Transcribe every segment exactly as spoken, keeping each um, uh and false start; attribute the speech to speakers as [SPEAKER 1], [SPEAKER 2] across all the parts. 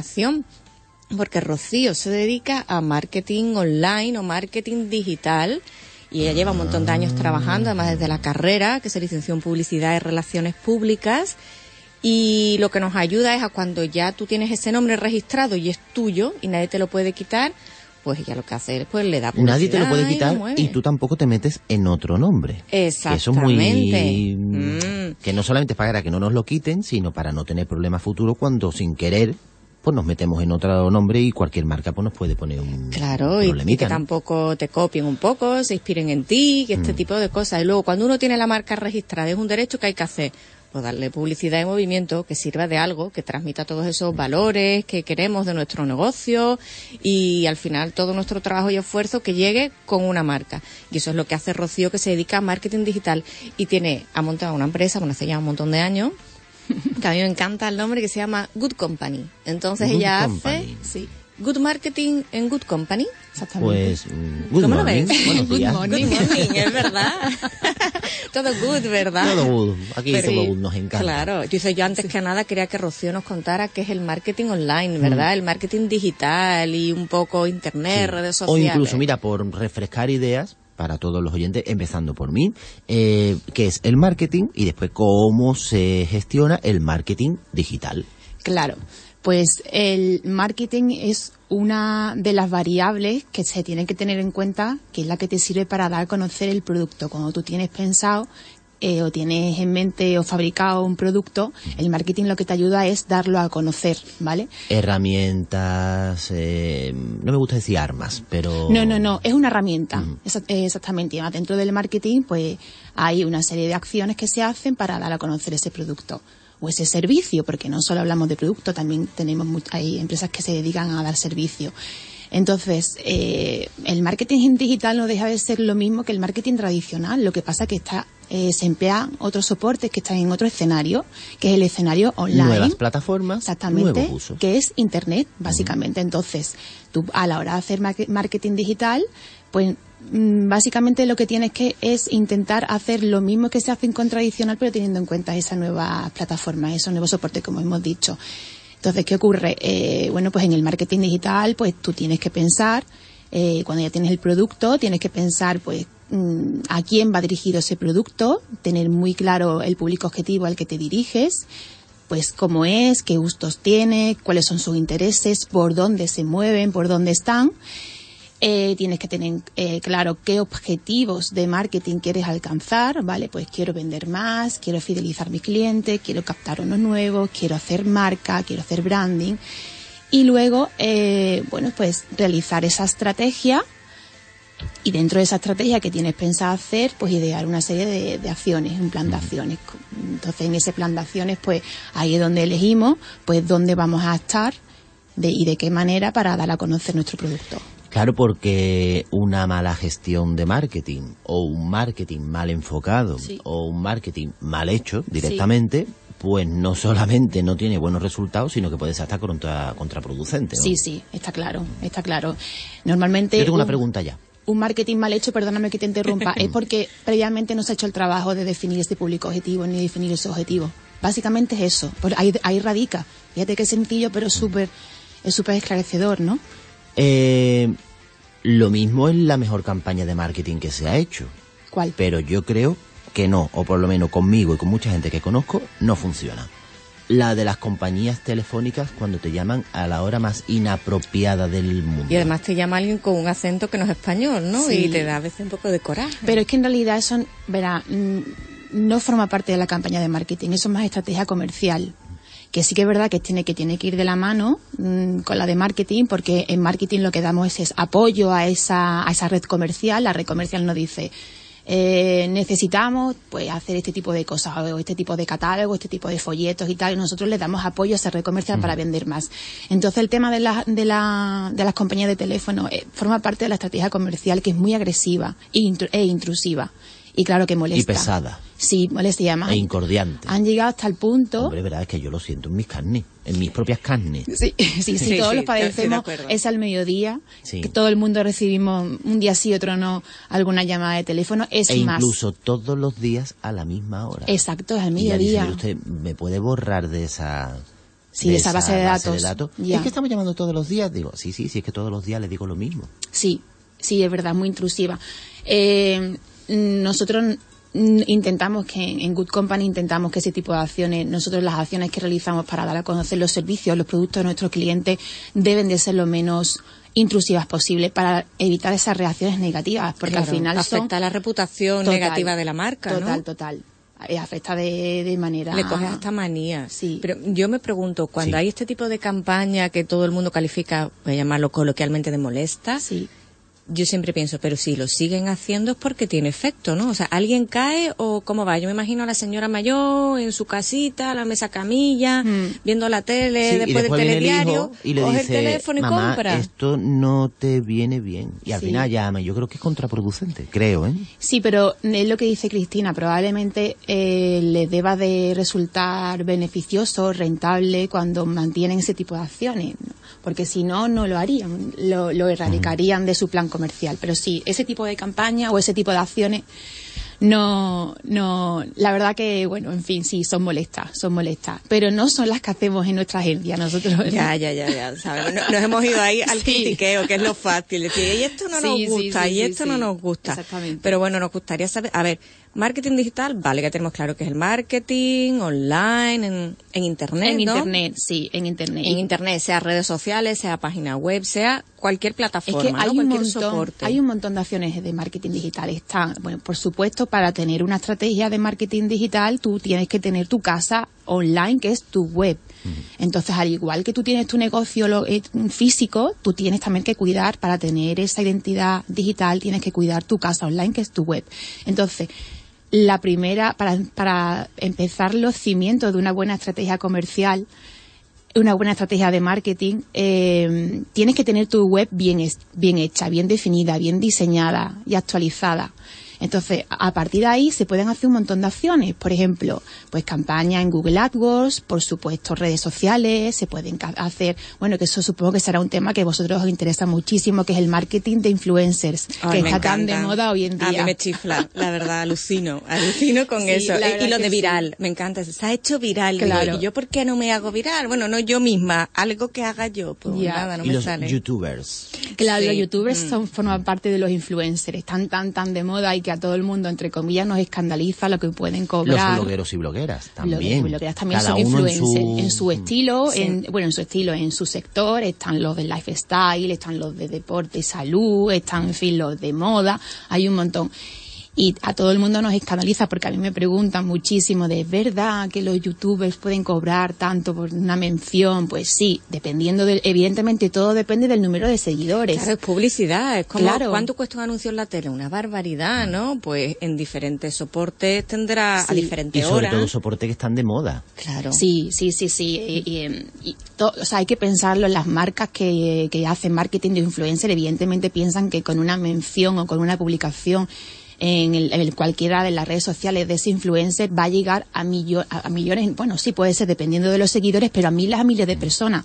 [SPEAKER 1] combinación, porque Rocío se dedica a marketing online o marketing digital, y ella lleva un montón de años trabajando, además desde la carrera, que se licenció en Publicidad y Relaciones Públicas, y lo que nos ayuda es a cuando ya tú tienes ese nombre registrado y es tuyo y nadie te lo puede quitar, pues ella lo que hace es, pues le da publicidad.
[SPEAKER 2] Nadie te lo puede quitar
[SPEAKER 1] y,
[SPEAKER 2] y tú tampoco te metes en otro nombre.
[SPEAKER 1] Exactamente.
[SPEAKER 2] Eso es muy...
[SPEAKER 1] Mm.
[SPEAKER 2] Que no solamente es para que no nos lo quiten, sino para no tener problemas futuros cuando sin querer pues nos metemos en otro nombre y cualquier marca pues nos puede poner un
[SPEAKER 1] Claro, y, y que ¿no? tampoco te copien un poco, se inspiren en ti, que este mm. tipo de cosas. Y luego cuando uno tiene la marca registrada, es un derecho que hay que hacer. Pues darle publicidad y movimiento que sirva de algo, que transmita todos esos valores que queremos de nuestro negocio y al final todo nuestro trabajo y esfuerzo que llegue con una marca. Y eso es lo que hace Rocío, que se dedica a marketing digital y tiene, ha montado una empresa, bueno, hace ya un montón de años, que a mí me encanta el nombre, que se llama Good Company. Entonces
[SPEAKER 2] Good
[SPEAKER 1] ella
[SPEAKER 2] Company.
[SPEAKER 1] hace... sí. Good Marketing en Good Company, exactamente.
[SPEAKER 2] Pues, good
[SPEAKER 1] ¿Cómo
[SPEAKER 2] morning,
[SPEAKER 1] lo ves?
[SPEAKER 2] Buenos días.
[SPEAKER 1] Good morning, good morning, es verdad. Todo good, ¿verdad?
[SPEAKER 2] Todo good, aquí
[SPEAKER 1] Pero,
[SPEAKER 2] todo good, nos encanta.
[SPEAKER 1] Claro, yo, yo antes sí. que nada quería que Rocío nos contara qué es el marketing online, ¿verdad? Mm. El marketing digital y un poco internet, sí. redes sociales.
[SPEAKER 2] O incluso, mira, por refrescar ideas para todos los oyentes, empezando por mí, eh, qué es el marketing y después cómo se gestiona el marketing digital.
[SPEAKER 3] Claro. Pues el marketing es una de las variables que se tienen que tener en cuenta, que es la que te sirve para dar a conocer el producto. Cuando tú tienes pensado eh, o tienes en mente o fabricado un producto, el marketing lo que te ayuda es darlo a conocer, ¿vale?
[SPEAKER 2] Herramientas, eh, no me gusta decir armas, pero...
[SPEAKER 3] No, no, no, es una herramienta,
[SPEAKER 2] uh-huh.
[SPEAKER 3] exactamente. Dentro del marketing pues hay una serie de acciones que se hacen para dar a conocer ese producto o ese servicio, porque no solo hablamos de producto, también tenemos hay empresas que se dedican a dar servicio. Entonces, eh, el marketing digital no deja de ser lo mismo que el marketing tradicional, lo que pasa que está eh, se emplean otros soportes que están en otro escenario, que es el escenario online.
[SPEAKER 2] Nuevas plataformas,
[SPEAKER 3] exactamente,
[SPEAKER 2] nuevos usos.
[SPEAKER 3] Que es Internet, básicamente. Uh-huh. Entonces, tú a la hora de hacer marketing digital, pues básicamente lo que tienes que es intentar hacer lo mismo que se hace con tradicional, pero teniendo en cuenta esas nuevas plataformas, esos nuevos soportes, como hemos dicho. Entonces, ¿qué ocurre? Eh, bueno, pues en el marketing digital, pues tú tienes que pensar, eh, cuando ya tienes el producto, tienes que pensar, pues, mmm, a quién va dirigido ese producto, tener muy claro el público objetivo al que te diriges, pues cómo es, qué gustos tiene, cuáles son sus intereses, por dónde se mueven, por dónde están. Eh, tienes que tener eh, claro qué objetivos de marketing quieres alcanzar, ¿vale? Pues quiero vender más, quiero fidelizar a mi cliente, quiero captar unos nuevos, quiero hacer marca, quiero hacer branding. Y luego, eh, bueno, pues realizar esa estrategia y dentro de esa estrategia que tienes pensado hacer, pues idear una serie de, de acciones, un plan de acciones. Entonces, en ese plan de acciones, pues ahí es donde elegimos, pues dónde vamos a estar de, y de qué manera para dar a conocer nuestro producto.
[SPEAKER 2] Claro, porque una mala gestión de marketing o un marketing mal enfocado sí. o un marketing mal hecho directamente, sí. pues no solamente no tiene buenos resultados, sino que puede ser hasta contra, contraproducente, ¿no?
[SPEAKER 3] Sí, sí, está claro, está claro. Normalmente...
[SPEAKER 2] Yo tengo
[SPEAKER 3] un,
[SPEAKER 2] una pregunta ya.
[SPEAKER 3] Un marketing mal hecho, perdóname que te interrumpa, es porque previamente no se ha hecho el trabajo de definir este público objetivo ni definir ese objetivo. Básicamente es eso, ahí, ahí radica. Fíjate que es sencillo, pero súper es súper esclarecedor, ¿no?
[SPEAKER 2] Eh, lo mismo es la mejor campaña de marketing que se ha hecho.
[SPEAKER 3] ¿Cuál?
[SPEAKER 2] Pero yo creo que no, o por lo menos conmigo y con mucha gente que conozco, no funciona. La de las compañías telefónicas cuando te llaman a la hora más inapropiada del mundo.
[SPEAKER 1] Y además te llama alguien con un acento que no es español, ¿no?
[SPEAKER 3] Sí.
[SPEAKER 1] Y te da a veces un poco de coraje.
[SPEAKER 3] Pero es que en realidad eso, verá, no forma parte de la campaña de marketing, eso es más estrategia comercial. Que sí que es verdad que tiene que tiene que ir de la mano mmm, con la de marketing, porque en marketing lo que damos es, es apoyo a esa a esa red comercial. La red comercial nos dice eh, necesitamos pues hacer este tipo de cosas, o este tipo de catálogo, este tipo de folletos y tal, y nosotros le damos apoyo a esa red comercial mm. para vender más. Entonces el tema de la, de la de las compañías de teléfono eh, forma parte de la estrategia comercial, que es muy agresiva e, intru- e intrusiva. Y claro que molesta.
[SPEAKER 2] Y pesada.
[SPEAKER 3] Sí, molesta y además.
[SPEAKER 2] E incordiante.
[SPEAKER 3] Han llegado hasta el punto...
[SPEAKER 2] Hombre, verdad, es que yo lo siento en mis carnes, en mis propias carnes.
[SPEAKER 3] Sí, sí, sí, sí todos
[SPEAKER 1] sí,
[SPEAKER 3] los padecemos. Es al mediodía, sí. que todo el mundo recibimos un día sí, otro no, alguna llamada de teléfono. Es
[SPEAKER 2] e
[SPEAKER 3] más.
[SPEAKER 2] Incluso todos los días a la misma hora.
[SPEAKER 3] Exacto, es al
[SPEAKER 2] mediodía.
[SPEAKER 3] mediodía.
[SPEAKER 2] Y ya dice, usted me puede borrar de esa...
[SPEAKER 3] Sí, de esa, esa base de datos.
[SPEAKER 2] Base de datos. Es que estamos llamando todos los días. Digo, sí, sí, sí, es que todos los días le digo lo mismo.
[SPEAKER 3] Sí, sí, es verdad, muy intrusiva. Eh, nosotros intentamos que en Good Company intentamos que ese tipo de acciones, nosotros las acciones que realizamos para dar a conocer los servicios, los productos de nuestros clientes, deben de ser lo menos intrusivas posible para evitar esas reacciones negativas, porque
[SPEAKER 1] claro,
[SPEAKER 3] al final
[SPEAKER 1] afecta
[SPEAKER 3] son...
[SPEAKER 1] la reputación total, negativa de la marca,
[SPEAKER 3] total,
[SPEAKER 1] ¿no?
[SPEAKER 3] Total, total. Afecta de, de manera...
[SPEAKER 1] Le coges hasta manía.
[SPEAKER 3] Sí.
[SPEAKER 1] Pero yo me pregunto, cuando sí. hay este tipo de campaña que todo el mundo califica, voy a llamarlo coloquialmente, de molesta,
[SPEAKER 3] sí.
[SPEAKER 1] yo siempre pienso, pero si lo siguen haciendo es porque tiene efecto, ¿no? O sea, ¿alguien cae o cómo va? Yo me imagino a la señora mayor en su casita, la mesa camilla, mm. viendo la tele,
[SPEAKER 2] sí,
[SPEAKER 1] después,
[SPEAKER 2] después
[SPEAKER 1] del telediario,
[SPEAKER 2] y le
[SPEAKER 1] coge
[SPEAKER 2] dice,
[SPEAKER 1] el teléfono y
[SPEAKER 2] mamá,
[SPEAKER 1] compra.
[SPEAKER 2] Esto no te viene bien. Y al sí. final llama. Yo creo que es contraproducente, creo, ¿eh?
[SPEAKER 3] Sí, pero es lo que dice Cristina. Probablemente eh, les deba de resultar beneficioso, rentable, cuando mantienen ese tipo de acciones, ¿no? Porque si no, no lo harían, lo, lo erradicarían uh-huh. de su plan comercial. Pero sí, ese tipo de campaña o ese tipo de acciones no, no, la verdad que, bueno, en fin, sí, son molestas, son molestas, pero no son las que hacemos en nuestra agencia, nosotros.
[SPEAKER 1] Ya, ya, ya, ya, ¿sabes? Nos, nos hemos ido ahí al sí. critiqueo, que es lo fácil, decir, y esto no nos sí, gusta, sí, sí, y esto sí, no sí. nos gusta.
[SPEAKER 3] Exactamente.
[SPEAKER 1] Pero bueno, nos gustaría saber, a ver, marketing digital, vale, que tenemos claro que es el marketing online, en, en internet,
[SPEAKER 3] En
[SPEAKER 1] ¿no?
[SPEAKER 3] internet, sí, en internet.
[SPEAKER 1] En internet, sea redes sociales, sea página web, sea cualquier plataforma,
[SPEAKER 3] es que hay
[SPEAKER 1] ¿no?
[SPEAKER 3] un
[SPEAKER 1] cualquier
[SPEAKER 3] montón,
[SPEAKER 1] soporte.
[SPEAKER 3] Hay un montón de acciones de marketing digital. Están, bueno, por supuesto, para tener una estrategia de marketing digital, tú tienes que tener tu casa online, que es tu web. Uh-huh. Entonces, al igual que tú tienes tu negocio lo, eh, físico, tú tienes también que cuidar, para tener esa identidad digital, tienes que cuidar tu casa online, que es tu web. Entonces, la primera, para, para empezar los cimientos de una buena estrategia comercial, una buena estrategia de marketing, eh, tienes que tener tu web bien, bien hecha, bien definida, bien diseñada y actualizada. Entonces, a partir de ahí se pueden hacer un montón de acciones. Por ejemplo, pues campaña en Google AdWords, por supuesto redes sociales, se pueden hacer, bueno, que eso supongo que será un tema que a vosotros os interesa muchísimo, que es el marketing de influencers,
[SPEAKER 1] Ay,
[SPEAKER 3] que está tan de moda hoy en día.
[SPEAKER 1] A mí me chifla, la verdad, alucino, alucino con sí, eso. Y, y lo de viral, sí. me encanta, se ha hecho viral.
[SPEAKER 3] Claro.
[SPEAKER 1] Digo, ¿y yo por qué no me hago viral? Bueno, no yo misma, algo que haga yo, pues yeah. nada, no
[SPEAKER 2] y
[SPEAKER 1] me
[SPEAKER 2] los
[SPEAKER 1] sale.
[SPEAKER 2] youtubers.
[SPEAKER 3] Claro,
[SPEAKER 1] sí.
[SPEAKER 3] los youtubers
[SPEAKER 1] mm.
[SPEAKER 3] son, forman parte de los influencers, están tan, tan de moda y que a todo el mundo, entre comillas, nos escandaliza lo que pueden cobrar.
[SPEAKER 2] Los blogueros y blogueras también.
[SPEAKER 3] Blogueros y blogueras también
[SPEAKER 2] Cada
[SPEAKER 3] son influencers en su,
[SPEAKER 2] en
[SPEAKER 3] su estilo,
[SPEAKER 1] sí.
[SPEAKER 3] en, bueno, en su estilo, en su sector. Están los de lifestyle, están los de deporte y salud, están, en fin, los de moda. Hay un montón. Y a todo el mundo nos escandaliza, porque a mí me preguntan muchísimo de, ¿es verdad que los youtubers pueden cobrar tanto por una mención? Pues sí, dependiendo de, evidentemente todo depende del número de seguidores.
[SPEAKER 1] Claro, es publicidad, es como,
[SPEAKER 3] claro.
[SPEAKER 1] ¿cuánto cuesta un anuncio en la tele? Una barbaridad, ¿no? Pues en diferentes soportes tendrá
[SPEAKER 3] sí.
[SPEAKER 1] a diferentes horas.
[SPEAKER 2] Y sobre todo soportes que están de moda.
[SPEAKER 1] Claro.
[SPEAKER 3] Sí, sí, sí, sí. Y, y, y to, o sea, hay que pensarlo. Las marcas que, que hacen marketing de influencer, evidentemente piensan que con una mención o con una publicación en, el, en el cualquiera de las redes sociales de ese influencer va a llegar a, millo, a, a millones, bueno, sí puede ser dependiendo de los seguidores, pero a miles, a miles de personas.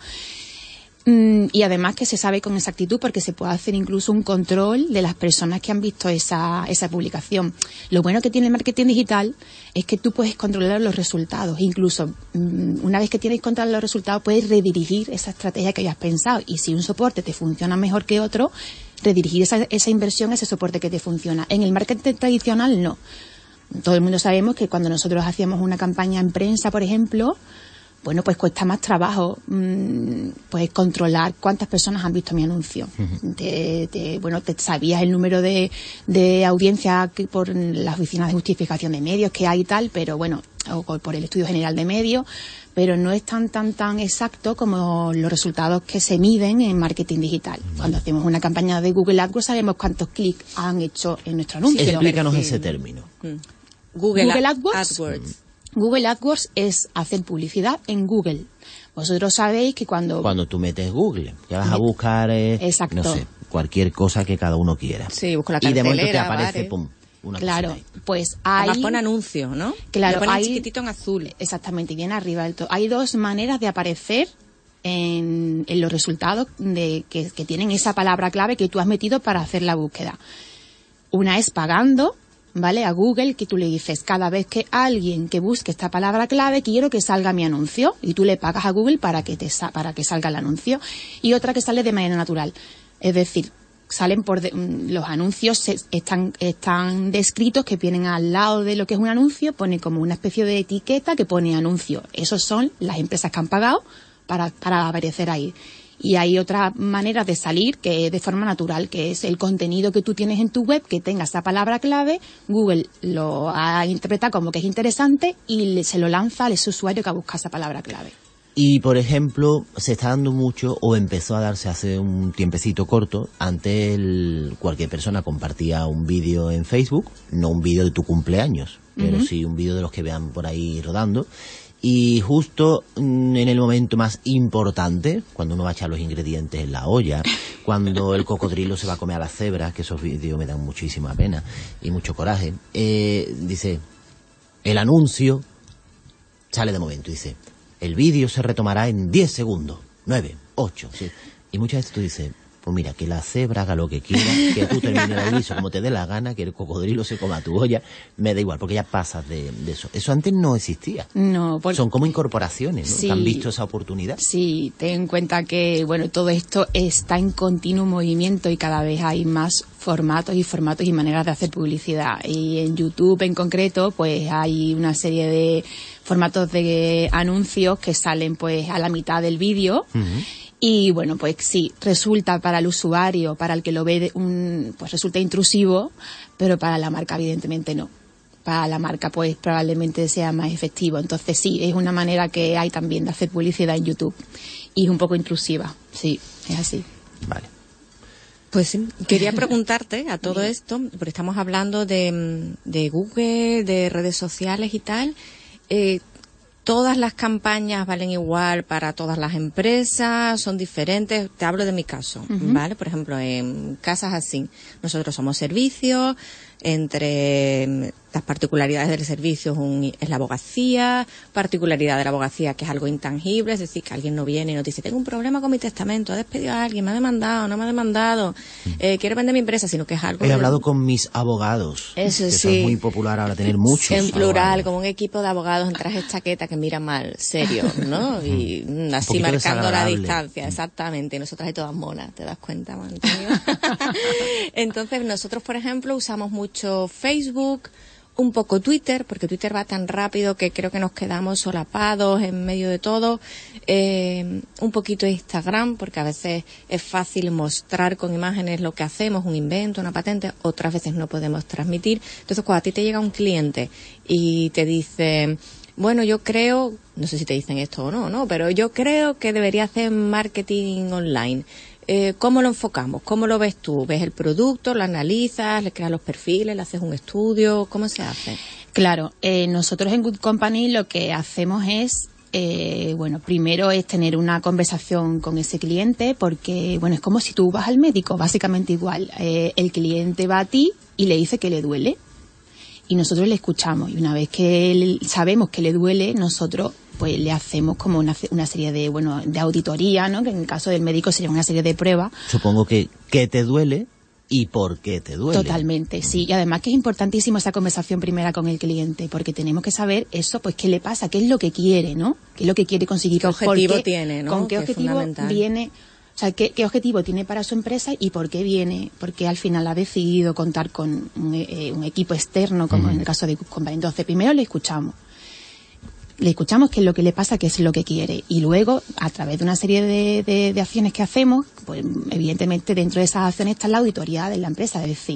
[SPEAKER 3] Mm, y además que se sabe con exactitud, porque se puede hacer incluso un control de las personas que han visto esa, esa publicación. Lo bueno que tiene el marketing digital es que tú puedes controlar los resultados. Incluso mm, una vez que tienes controlado los resultados, puedes redirigir esa estrategia que hayas pensado. Y si un soporte te funciona mejor que otro, redirigir esa, esa inversión a ese soporte que te funciona. En el marketing tradicional, no. Todo el mundo sabemos que cuando nosotros hacíamos una campaña en prensa, por ejemplo, bueno, pues cuesta más trabajo mmm, pues controlar cuántas personas han visto mi anuncio. Uh-huh. Te, te, bueno, te sabías el número de, de audiencia que por las oficinas de justificación de medios que hay y tal, pero bueno, o por el Estudio General de Medios, pero no es tan tan tan exacto como los resultados que se miden en marketing digital. Vale. Cuando hacemos una campaña de Google AdWords sabemos cuántos clics han hecho en nuestro anuncio.
[SPEAKER 2] Sí, explícanos ese término.
[SPEAKER 1] Google,
[SPEAKER 3] Google AdWords.
[SPEAKER 1] AdWords.
[SPEAKER 3] Google AdWords es hacer publicidad en Google. Vosotros sabéis que cuando...
[SPEAKER 2] Cuando tú metes Google, que vas a buscar, eh,
[SPEAKER 3] Exacto.
[SPEAKER 2] no sé, cualquier cosa que cada uno quiera.
[SPEAKER 1] Sí, busco la
[SPEAKER 2] cartelera. Y de momento te aparece,
[SPEAKER 1] vale.
[SPEAKER 2] pum, una
[SPEAKER 3] Claro,
[SPEAKER 2] cosa ahí.
[SPEAKER 3] pues hay...
[SPEAKER 1] Además pone anuncio, ¿no?
[SPEAKER 3] Claro,
[SPEAKER 1] lo pone
[SPEAKER 3] hay...
[SPEAKER 1] chiquitito en azul.
[SPEAKER 3] Exactamente, y viene arriba del todo. Hay dos maneras de aparecer en, en los resultados de que, que tienen esa palabra clave que tú has metido para hacer la búsqueda. Una es pagando ¿vale? A Google, que tú le dices, cada vez que alguien que busque esta palabra clave, quiero que salga mi anuncio, y tú le pagas a Google para que te sa- para que salga el anuncio. Y otra que sale de manera natural, es decir, salen por de, los anuncios se, están están descritos, que vienen al lado de lo que es un anuncio, pone como una especie de etiqueta que pone anuncio. Esos son las empresas que han pagado para para aparecer ahí. Y hay otra manera de salir, que es de forma natural, que es el contenido que tú tienes en tu web, que tenga esa palabra clave, Google lo ha interpretado como que es interesante y le, se lo lanza a ese usuario que ha buscado esa palabra clave.
[SPEAKER 2] Y, por ejemplo, se está dando mucho, o empezó a darse hace un tiempecito corto, antes el, cualquier persona compartía un vídeo en Facebook, no un vídeo de tu cumpleaños, pero uh-huh. sí un vídeo de los que vean por ahí rodando. Y justo en el momento más importante, cuando uno va a echar los ingredientes en la olla, cuando el cocodrilo se va a comer a las cebras, que esos vídeos me dan muchísima pena y mucho coraje, eh, dice, el anuncio sale de momento, dice, el vídeo se retomará en diez segundos, nueve, ocho, ¿sí? Y muchas veces tú dices, pues mira, que la cebra haga lo que quiera, que tú termines el aviso como te dé la gana, que el cocodrilo se coma tu olla, me da igual, porque ya pasas de, de eso. Eso antes no existía.
[SPEAKER 3] No, porque...
[SPEAKER 2] Son como incorporaciones, ¿no?
[SPEAKER 3] Sí,
[SPEAKER 2] que han visto esa oportunidad.
[SPEAKER 3] Sí, ten en cuenta que, bueno, todo esto está en continuo movimiento y cada vez hay más formatos y formatos y maneras de hacer publicidad. Y en YouTube en concreto, pues hay una serie de formatos de anuncios que salen pues a la mitad del vídeo. Uh-huh. Y bueno, pues sí, resulta para el usuario, para el que lo ve, un, pues resulta intrusivo, pero para la marca evidentemente no. Para la marca pues probablemente sea más efectivo. Entonces sí, es una manera que hay también de hacer publicidad en YouTube. Y es un poco intrusiva, sí, es así.
[SPEAKER 2] Vale.
[SPEAKER 1] Pues sí, quería preguntarte a todo esto, porque estamos hablando de, de Google, de redes sociales y tal. Eh, ¿Todas las campañas valen igual para todas las empresas? ¿Son diferentes? Te hablo de mi caso, uh-huh. ¿vale? Por ejemplo, en Casas Así, nosotros somos servicios, entre las particularidades del servicio un, es la abogacía, particularidad de la abogacía que es algo intangible, es decir, que alguien no viene y nos dice, tengo un problema con mi testamento, he despedido a alguien, me ha demandado, no me ha demandado, eh, quiero vender mi empresa, sino que es algo...
[SPEAKER 2] He
[SPEAKER 1] de...
[SPEAKER 2] hablado con mis abogados,
[SPEAKER 1] eso
[SPEAKER 2] que
[SPEAKER 1] sí.
[SPEAKER 2] es muy popular ahora tener muchos
[SPEAKER 1] en plural,
[SPEAKER 2] abogados.
[SPEAKER 1] como un equipo de abogados en traje chaqueta que mira mal, serio, ¿no? Y mm, así marcando la distancia, exactamente, y nosotras hay todas monas, ¿te das cuenta, Antonio? Entonces, nosotros, por ejemplo, usamos mucho Facebook, un poco Twitter, porque Twitter va tan rápido que creo que nos quedamos solapados en medio de todo, eh, un poquito Instagram, porque a veces es fácil mostrar con imágenes lo que hacemos, un invento, una patente, otras veces no podemos transmitir. Entonces, cuando a ti te llega un cliente y te dice, bueno, yo creo, no sé si te dicen esto o no, no, pero yo creo que debería hacer marketing online. Eh, ¿Cómo lo enfocamos? ¿Cómo lo ves tú? ¿Ves el producto? ¿Lo analizas? ¿Le creas los perfiles? ¿Le haces un estudio? ¿Cómo se hace?
[SPEAKER 3] Claro, eh, nosotros en Good Company lo que hacemos es, eh, bueno, primero es tener una conversación con ese cliente, porque, bueno, es como si tú vas al médico, básicamente igual. Eh, el cliente va a ti y le dice que le duele. Y nosotros le escuchamos. Y una vez que él, sabemos que le duele, nosotros pues le hacemos como una, una serie de, bueno, de auditoría, ¿no? Que en el caso del médico sería una serie de pruebas.
[SPEAKER 2] Supongo que, que te duele y por qué te duele.
[SPEAKER 3] Totalmente, sí. Y además que es importantísimo esa conversación primera con el cliente, porque tenemos que saber eso, pues qué le pasa, qué es lo que quiere, ¿no? Qué es lo que quiere conseguir.
[SPEAKER 1] ¿Qué objetivo
[SPEAKER 3] qué,
[SPEAKER 1] tiene, no?
[SPEAKER 3] ¿Con qué
[SPEAKER 1] que
[SPEAKER 3] objetivo viene? O sea, ¿qué, ¿qué objetivo tiene para su empresa y por qué viene? Porque al final ha decidido contar con un, eh, un equipo externo, como uh-huh. en el caso de Good Company. Entonces, primero le escuchamos. Le escuchamos qué es lo que le pasa, qué es lo que quiere. Y luego, a través de una serie de, de, de acciones que hacemos, pues evidentemente dentro de esas acciones está la auditoría de la empresa. Es decir,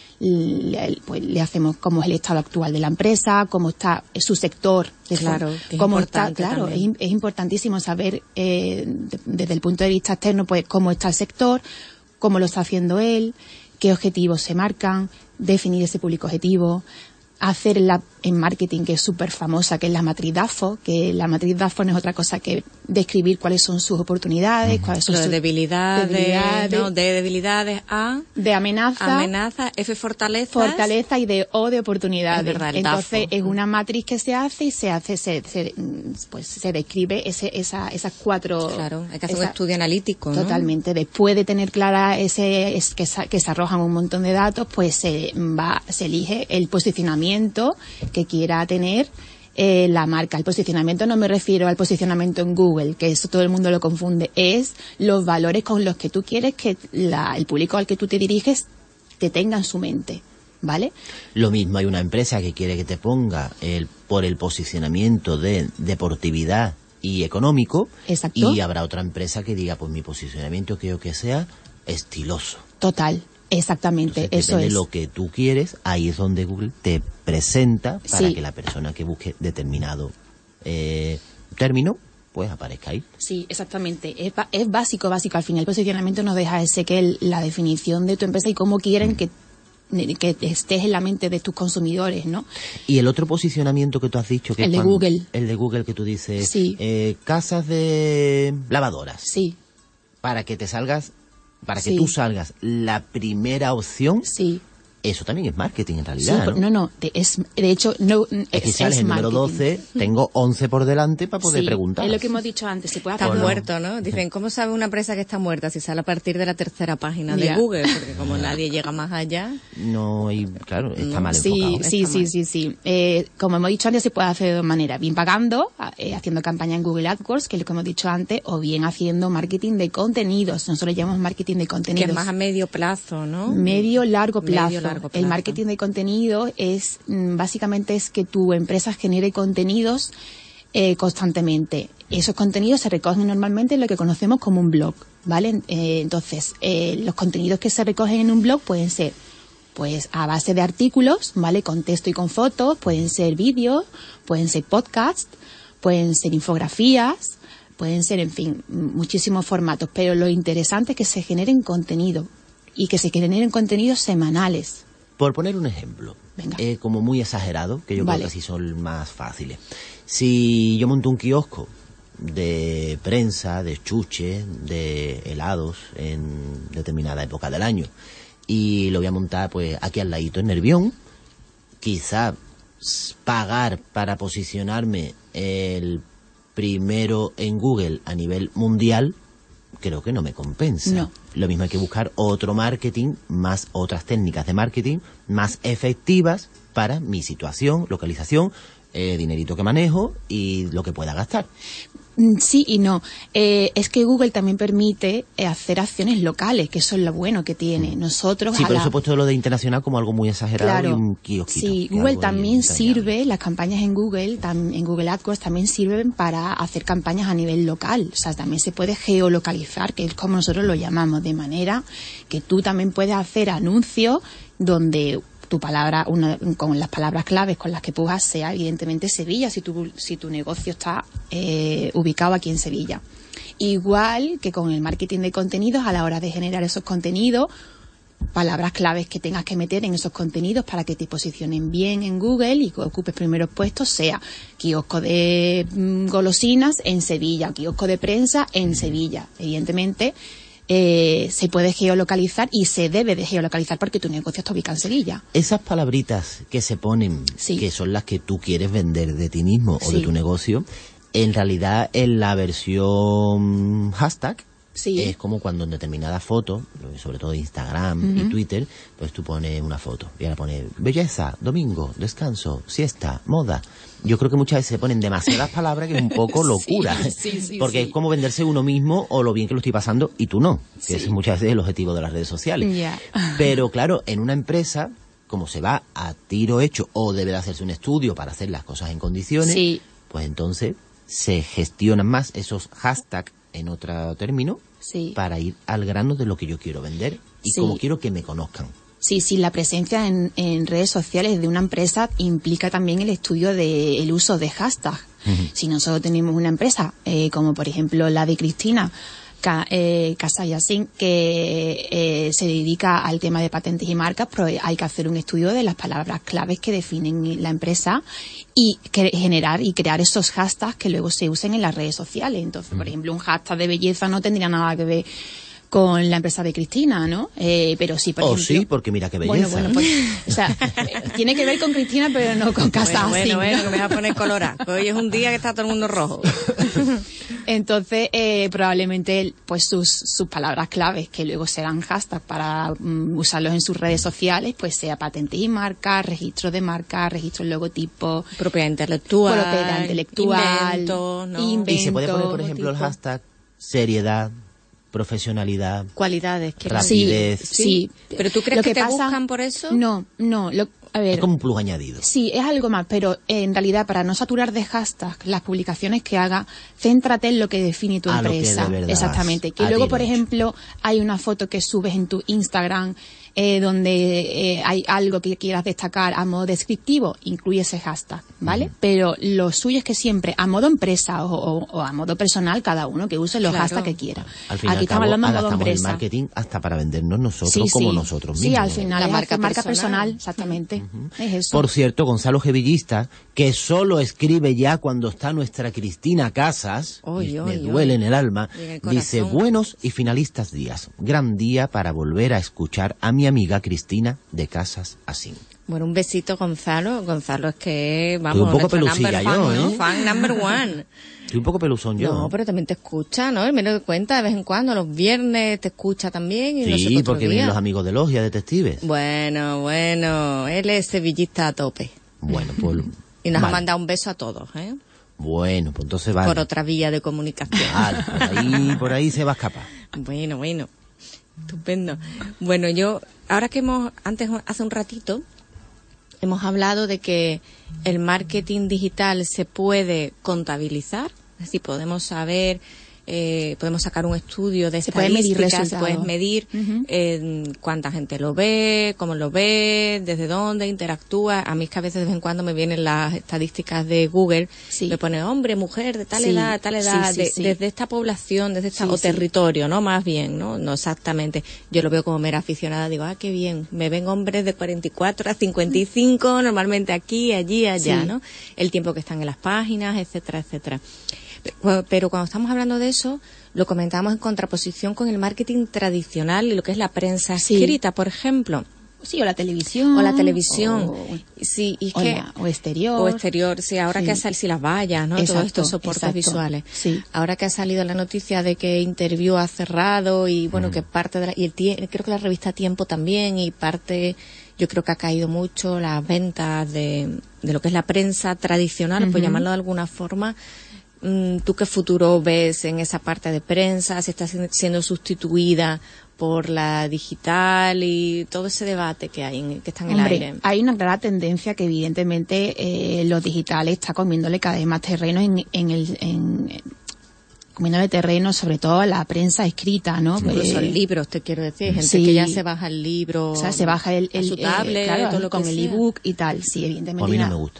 [SPEAKER 3] le, pues, le hacemos cómo es el estado actual de la empresa, cómo está su sector.
[SPEAKER 1] Claro, que es
[SPEAKER 3] cómo está, claro, es,
[SPEAKER 1] también.
[SPEAKER 3] es importantísimo saber eh, de, desde el punto de vista externo, pues cómo está el sector, cómo lo está haciendo él, qué objetivos se marcan, definir ese público objetivo, hacer la, en marketing que es súper famosa, que es la matriz DAFO, que la matriz DAFO no es otra cosa que describir cuáles son sus oportunidades, cuáles son
[SPEAKER 1] Pero
[SPEAKER 3] sus
[SPEAKER 1] debilidades,
[SPEAKER 3] debilidades,
[SPEAKER 1] no, de debilidades a
[SPEAKER 3] de amenaza,
[SPEAKER 1] amenaza, F fortalezas,
[SPEAKER 3] fortaleza y de O de oportunidades.
[SPEAKER 1] Es verdad, el
[SPEAKER 3] Entonces
[SPEAKER 1] DAFO.
[SPEAKER 3] es una matriz que se hace y se hace, se, se, pues se describe ese, esa, esas cuatro.
[SPEAKER 1] Claro, hay que hacer
[SPEAKER 3] esa,
[SPEAKER 1] un estudio analítico, ¿no?
[SPEAKER 3] Totalmente. Después de tener clara ese, es, que, que se arrojan un montón de datos, pues se va, se elige el posicionamiento que quiera tener eh, la marca. El posicionamiento no me refiero al posicionamiento en Google, que eso todo el mundo lo confunde. Es los valores con los que tú quieres que la, el público al que tú te diriges te tenga en su mente, ¿vale?
[SPEAKER 2] Lo mismo, hay una empresa que quiere que te ponga el, por el posicionamiento de deportividad y económico.
[SPEAKER 3] Exacto.
[SPEAKER 2] Y habrá otra empresa que diga, pues mi posicionamiento quiero que sea estiloso.
[SPEAKER 3] Total. Exactamente,
[SPEAKER 2] Entonces,
[SPEAKER 3] eso
[SPEAKER 2] depende
[SPEAKER 3] es.
[SPEAKER 2] de lo que tú quieres, ahí es donde Google te presenta para
[SPEAKER 3] Sí.
[SPEAKER 2] que la persona que busque determinado eh, término, pues aparezca ahí.
[SPEAKER 3] Sí, exactamente. Es, es básico, básico. Al final el posicionamiento nos deja ese que el, la definición de tu empresa y cómo quieren que, que estés en la mente de tus consumidores, ¿no?
[SPEAKER 2] Y el otro posicionamiento que tú has dicho, que
[SPEAKER 3] El
[SPEAKER 2] es
[SPEAKER 3] de
[SPEAKER 2] cuando-
[SPEAKER 3] Google.
[SPEAKER 2] el de Google que tú dices,
[SPEAKER 3] Sí.
[SPEAKER 2] eh, casas de lavadoras,
[SPEAKER 3] Sí,
[SPEAKER 2] para que te salgas, para que
[SPEAKER 3] Sí.
[SPEAKER 2] tú salgas la primera opción,
[SPEAKER 3] sí.
[SPEAKER 2] eso también es marketing en
[SPEAKER 3] Sí,
[SPEAKER 2] realidad,
[SPEAKER 3] por-
[SPEAKER 2] ¿no?
[SPEAKER 3] no, no, de, es, de hecho, no,
[SPEAKER 2] Es que
[SPEAKER 3] es,
[SPEAKER 2] sales
[SPEAKER 3] es
[SPEAKER 2] el número
[SPEAKER 3] marketing.
[SPEAKER 2] doce, tengo once por delante para poder
[SPEAKER 3] Sí,
[SPEAKER 2] preguntar.
[SPEAKER 3] es lo que hemos dicho antes, se puede
[SPEAKER 1] Está
[SPEAKER 3] hacer...
[SPEAKER 1] muerto, ¿no? Dicen, ¿cómo sabe una empresa que está muerta si sale a partir de la tercera página de
[SPEAKER 3] Ya.
[SPEAKER 1] Google? Porque como nadie llega más allá.
[SPEAKER 2] No hay, claro, está
[SPEAKER 1] No,
[SPEAKER 2] mal
[SPEAKER 3] Sí,
[SPEAKER 2] enfocado.
[SPEAKER 3] sí,
[SPEAKER 1] Está
[SPEAKER 3] sí,
[SPEAKER 1] mal.
[SPEAKER 3] sí, sí. Eh, como hemos dicho antes, se puede hacer de dos maneras. Bien pagando, eh, haciendo campaña en Google AdWords, que es lo que hemos dicho antes, o bien haciendo marketing de contenidos. Nosotros llamamos marketing de
[SPEAKER 1] Que
[SPEAKER 3] contenidos.
[SPEAKER 1] es más a medio plazo, ¿no?
[SPEAKER 3] Medio largo plazo.
[SPEAKER 1] Medio largo
[SPEAKER 3] El
[SPEAKER 1] plazo.
[SPEAKER 3] marketing de contenido es mm, básicamente es que tu empresa genere contenidos eh, constantemente. Esos contenidos se recogen normalmente en lo que conocemos como un blog, ¿vale? Eh, entonces, eh, los contenidos que se recogen en un blog pueden ser pues a base de artículos, ¿vale? Con texto y con fotos, pueden ser vídeos, pueden ser podcasts, pueden ser infografías, pueden ser, en fin, muchísimos formatos, pero lo interesante es que se generen contenido y que se generen contenidos semanales.
[SPEAKER 2] Por poner un ejemplo,
[SPEAKER 3] Venga.
[SPEAKER 2] eh, como muy exagerado, que yo
[SPEAKER 3] Vale.
[SPEAKER 2] creo que así son más fáciles. Si yo monto un kiosco de prensa, de chuches, de helados en determinada época del año y lo voy a montar pues aquí al ladito en Nervión, quizá s- pagar para posicionarme el primero en Google a nivel mundial, creo que no me compensa.
[SPEAKER 3] No.
[SPEAKER 2] Lo mismo hay que buscar otro marketing, más otras técnicas de marketing más efectivas para mi situación, localización, eh, dinerito que manejo y lo que pueda gastar.
[SPEAKER 3] Mm, Sí y no. Eh, es que Google también permite eh, hacer acciones locales, que eso es lo bueno que tiene. Nosotros
[SPEAKER 2] Sí,
[SPEAKER 3] a
[SPEAKER 2] por
[SPEAKER 3] la-
[SPEAKER 2] eso he puesto lo de internacional como algo muy exagerado
[SPEAKER 3] Claro.
[SPEAKER 2] y un kiosquito.
[SPEAKER 3] Sí,
[SPEAKER 2] que
[SPEAKER 3] Google
[SPEAKER 2] algo
[SPEAKER 3] también
[SPEAKER 2] entrañable.
[SPEAKER 3] sirve, las campañas en Google, tam- en Google AdWords también sirven para hacer campañas a nivel local. O sea, también se puede geolocalizar, que es como nosotros lo llamamos, de manera que tú también puedes hacer anuncios donde tu palabra, una, con las palabras claves con las que pujas sea evidentemente Sevilla, si tu, si tu negocio está eh, ubicado aquí en Sevilla. Igual que con el marketing de contenidos, a la hora de generar esos contenidos, palabras claves que tengas que meter en esos contenidos para que te posicionen bien en Google y que ocupes primeros puestos, sea kiosco de mm, golosinas en Sevilla, kiosco de prensa en Sevilla. Evidentemente, eh, se puede geolocalizar y se debe de geolocalizar porque tu negocio está ubicado en Sevilla.
[SPEAKER 2] Esas palabritas que se ponen,
[SPEAKER 3] Sí.
[SPEAKER 2] que son las que tú quieres vender de ti mismo o
[SPEAKER 3] Sí.
[SPEAKER 2] de tu negocio, en realidad en la versión hashtag
[SPEAKER 3] Sí.
[SPEAKER 2] es como cuando en determinadas fotos, sobre todo Instagram y Twitter, pues tú pones una foto y ahora pones belleza, domingo, descanso, siesta, moda. Yo creo que muchas veces se ponen demasiadas palabras que es un poco locura.
[SPEAKER 3] Sí, sí, sí,
[SPEAKER 2] porque
[SPEAKER 3] sí.
[SPEAKER 2] es como venderse uno mismo o lo bien que lo estoy pasando y tú no. Que
[SPEAKER 3] Sí.
[SPEAKER 2] ese es muchas veces el objetivo de las redes sociales.
[SPEAKER 3] Ya.
[SPEAKER 2] Pero claro, en una empresa, como se va a tiro hecho o debe de hacerse un estudio para hacer las cosas en condiciones,
[SPEAKER 3] Sí.
[SPEAKER 2] pues entonces se gestionan más esos hashtags, en otro término,
[SPEAKER 3] Sí.
[SPEAKER 2] para ir al grano de lo que yo quiero vender y
[SPEAKER 3] Sí.
[SPEAKER 2] cómo quiero que me conozcan.
[SPEAKER 3] Sí, sí, la presencia en, en redes sociales de una empresa implica también el estudio del uso de hashtag. Si nosotros tenemos una empresa, eh, como por ejemplo la de Cristina, Ca, eh, Casa Yacine, que eh, se dedica al tema de patentes y marcas, pero hay que hacer un estudio de las palabras claves que definen la empresa y que generar y crear esos hashtags que luego se usen en las redes sociales. Entonces, por ejemplo, un hashtag de belleza no tendría nada que ver con la empresa de Cristina, ¿no? Eh, pero sí, por
[SPEAKER 2] oh,
[SPEAKER 3] ejemplo...
[SPEAKER 2] sí, porque mira qué belleza.
[SPEAKER 3] Bueno, bueno, pues, o sea, tiene que ver con Cristina, pero no con Casa
[SPEAKER 1] Bueno,
[SPEAKER 3] Yacine.
[SPEAKER 1] bueno, bueno, que me vas a poner colorada. Hoy es un día que está todo el mundo rojo.
[SPEAKER 3] Entonces, eh, probablemente, pues sus, sus palabras claves, que luego serán hashtags para um, usarlos en sus redes sociales, pues sea patentes y marcas, registros de marcas, registros de logotipos,
[SPEAKER 1] propiedad intelectual,
[SPEAKER 3] propiedad intelectual,
[SPEAKER 1] invento, ¿no?
[SPEAKER 3] invento,
[SPEAKER 2] y se puede poner, por ejemplo, el hashtag seriedad, profesionalidad,
[SPEAKER 1] cualidades, que
[SPEAKER 2] rapidez.
[SPEAKER 3] Sí, sí.
[SPEAKER 1] ¿Pero tú crees
[SPEAKER 3] Lo
[SPEAKER 1] que,
[SPEAKER 3] que
[SPEAKER 1] te
[SPEAKER 3] pasa-
[SPEAKER 1] buscan por eso?
[SPEAKER 3] No, no. Lo, a ver,
[SPEAKER 2] Es como un plus añadido.
[SPEAKER 3] sí, es algo más, pero en realidad, para no saturar de hashtags las publicaciones que haga, céntrate en lo que define tu
[SPEAKER 2] A lo que
[SPEAKER 3] empresa.
[SPEAKER 2] de verdad
[SPEAKER 3] Exactamente.
[SPEAKER 2] vas,
[SPEAKER 3] Que
[SPEAKER 2] a
[SPEAKER 3] luego,
[SPEAKER 2] ti
[SPEAKER 3] por
[SPEAKER 2] lo
[SPEAKER 3] ejemplo, hay una foto que subes en tu Instagram eh, donde eh, hay algo que quieras destacar a modo descriptivo, incluye ese hashtag, ¿vale? Uh-huh. Pero lo suyo es que siempre, a modo empresa o, o, o a modo personal, cada uno que use los
[SPEAKER 1] Claro.
[SPEAKER 3] hashtags que quiera.
[SPEAKER 2] Al fin y
[SPEAKER 3] Aquí
[SPEAKER 2] al
[SPEAKER 3] estamos
[SPEAKER 2] cabo,
[SPEAKER 3] hablando a modo
[SPEAKER 2] adaptamos el
[SPEAKER 3] empresa.
[SPEAKER 2] marketing hasta para vendernos nosotros
[SPEAKER 3] Sí,
[SPEAKER 2] como
[SPEAKER 3] sí.
[SPEAKER 2] nosotros
[SPEAKER 3] Sí,
[SPEAKER 2] mismos.
[SPEAKER 3] al final
[SPEAKER 1] La
[SPEAKER 3] es
[SPEAKER 1] marca
[SPEAKER 3] hacer marca
[SPEAKER 1] personal.
[SPEAKER 3] personal, exactamente.
[SPEAKER 2] Uh-huh.
[SPEAKER 3] Es eso.
[SPEAKER 2] Por cierto, Gonzalo Gevillista, que solo escribe ya cuando está nuestra Cristina Casas,
[SPEAKER 1] Oy,
[SPEAKER 2] me
[SPEAKER 1] oy,
[SPEAKER 2] duele
[SPEAKER 1] oy.
[SPEAKER 2] en el alma,
[SPEAKER 1] Y en el
[SPEAKER 2] dice,
[SPEAKER 1] corazón.
[SPEAKER 2] buenos y finalistas días, gran día para volver a escuchar a mi amiga Cristina de Casas Así.
[SPEAKER 1] Bueno, un besito, Gonzalo. Gonzalo es que, vamos,
[SPEAKER 2] Estoy un poco
[SPEAKER 1] nuestro
[SPEAKER 2] pelusilla
[SPEAKER 1] number
[SPEAKER 2] yo,
[SPEAKER 1] fan, ¿no?
[SPEAKER 2] ¿eh?
[SPEAKER 1] Fan number one.
[SPEAKER 2] Estoy un poco peluzón yo.
[SPEAKER 1] No, pero también te escucha, ¿no? Él me doy cuenta de vez en cuando, los viernes te escucha también. Y no sé
[SPEAKER 2] Sí,
[SPEAKER 1] qué otro
[SPEAKER 2] porque
[SPEAKER 1] día.
[SPEAKER 2] vienen los amigos de Logia, detectives.
[SPEAKER 1] Bueno, bueno, él es sevillista a tope.
[SPEAKER 2] Bueno, pues...
[SPEAKER 1] Y nos
[SPEAKER 2] vale.
[SPEAKER 1] ha mandado un beso a todos, ¿eh?
[SPEAKER 2] Bueno, pues entonces vale.
[SPEAKER 1] Por otra vía de comunicación.
[SPEAKER 2] Vale, por ahí, por ahí se va a escapar.
[SPEAKER 1] Bueno, bueno. Estupendo. Bueno, yo, ahora que hemos, antes, hace un ratito, hemos hablado de que el marketing digital se puede contabilizar, es decir, podemos saber, eh, podemos sacar un estudio de
[SPEAKER 3] Se puede medir
[SPEAKER 1] estadísticas, se
[SPEAKER 3] resultados.
[SPEAKER 1] puede medir
[SPEAKER 3] Uh-huh.
[SPEAKER 1] eh, cuánta gente lo ve, cómo lo ve, desde dónde interactúa. A mí es que a veces de vez en cuando me vienen las estadísticas de Google,
[SPEAKER 3] Sí.
[SPEAKER 1] me pone hombre, mujer, de tal
[SPEAKER 3] Sí,
[SPEAKER 1] edad, tal edad,
[SPEAKER 3] sí, sí,
[SPEAKER 1] de-
[SPEAKER 3] sí.
[SPEAKER 1] desde esta población, desde esta,
[SPEAKER 3] Sí,
[SPEAKER 1] o
[SPEAKER 3] sí.
[SPEAKER 1] territorio, ¿no? Más bien, ¿no? No exactamente. Yo lo veo como mera aficionada, digo, ah, qué bien, me ven hombres de cuarenta y cuatro a cincuenta y cinco, normalmente aquí, allí, allá,
[SPEAKER 3] Sí.
[SPEAKER 1] ¿no? El tiempo que están en las páginas, etcétera, etcétera. Pero, pero cuando estamos hablando de eso, lo comentamos en contraposición con el marketing tradicional y lo que es la prensa
[SPEAKER 3] Sí.
[SPEAKER 1] escrita, por ejemplo.
[SPEAKER 3] Sí, o la televisión.
[SPEAKER 1] O la televisión.
[SPEAKER 3] O,
[SPEAKER 1] Sí, y es
[SPEAKER 3] o
[SPEAKER 1] que...
[SPEAKER 3] la- o exterior.
[SPEAKER 1] O exterior, sí, ahora
[SPEAKER 3] Sí.
[SPEAKER 1] que ha salido, si las vallas, ¿no? Todos
[SPEAKER 3] Exacto,
[SPEAKER 1] estos soportes
[SPEAKER 3] exacto.
[SPEAKER 1] visuales.
[SPEAKER 3] Sí.
[SPEAKER 1] Ahora que ha salido la noticia de que Interview ha cerrado y, bueno,
[SPEAKER 2] Mm.
[SPEAKER 1] que parte de la, y el tie- creo que la revista Tiempo también, y parte, yo creo que ha caído mucho las ventas de, de lo que es la prensa tradicional, por
[SPEAKER 3] Ujú.
[SPEAKER 1] llamarlo de alguna forma. Mm, ¿Tú qué futuro ves en esa parte de prensa? ¿Se está siendo- siendo sustituida por la digital y todo ese debate que hay, en, que está en el
[SPEAKER 3] Hombre,
[SPEAKER 1] aire?
[SPEAKER 3] hay una clara tendencia que evidentemente eh, lo digital está comiéndole cada vez más terreno en, en el... En, comiéndole terreno sobre todo a la prensa escrita, ¿no?
[SPEAKER 1] Incluso
[SPEAKER 3] Eh,
[SPEAKER 1] el libros, te quiero decir, gente
[SPEAKER 3] sí.
[SPEAKER 1] que ya se baja el libro,
[SPEAKER 3] o sea, se baja el,
[SPEAKER 1] a
[SPEAKER 3] el,
[SPEAKER 1] su
[SPEAKER 3] eh,
[SPEAKER 1] tablet,
[SPEAKER 3] claro,
[SPEAKER 1] todo lo
[SPEAKER 3] con
[SPEAKER 1] que
[SPEAKER 3] el
[SPEAKER 1] sea.
[SPEAKER 3] ebook y tal. Sí, evidentemente.
[SPEAKER 2] Pues a mí no
[SPEAKER 3] una-
[SPEAKER 2] me gusta.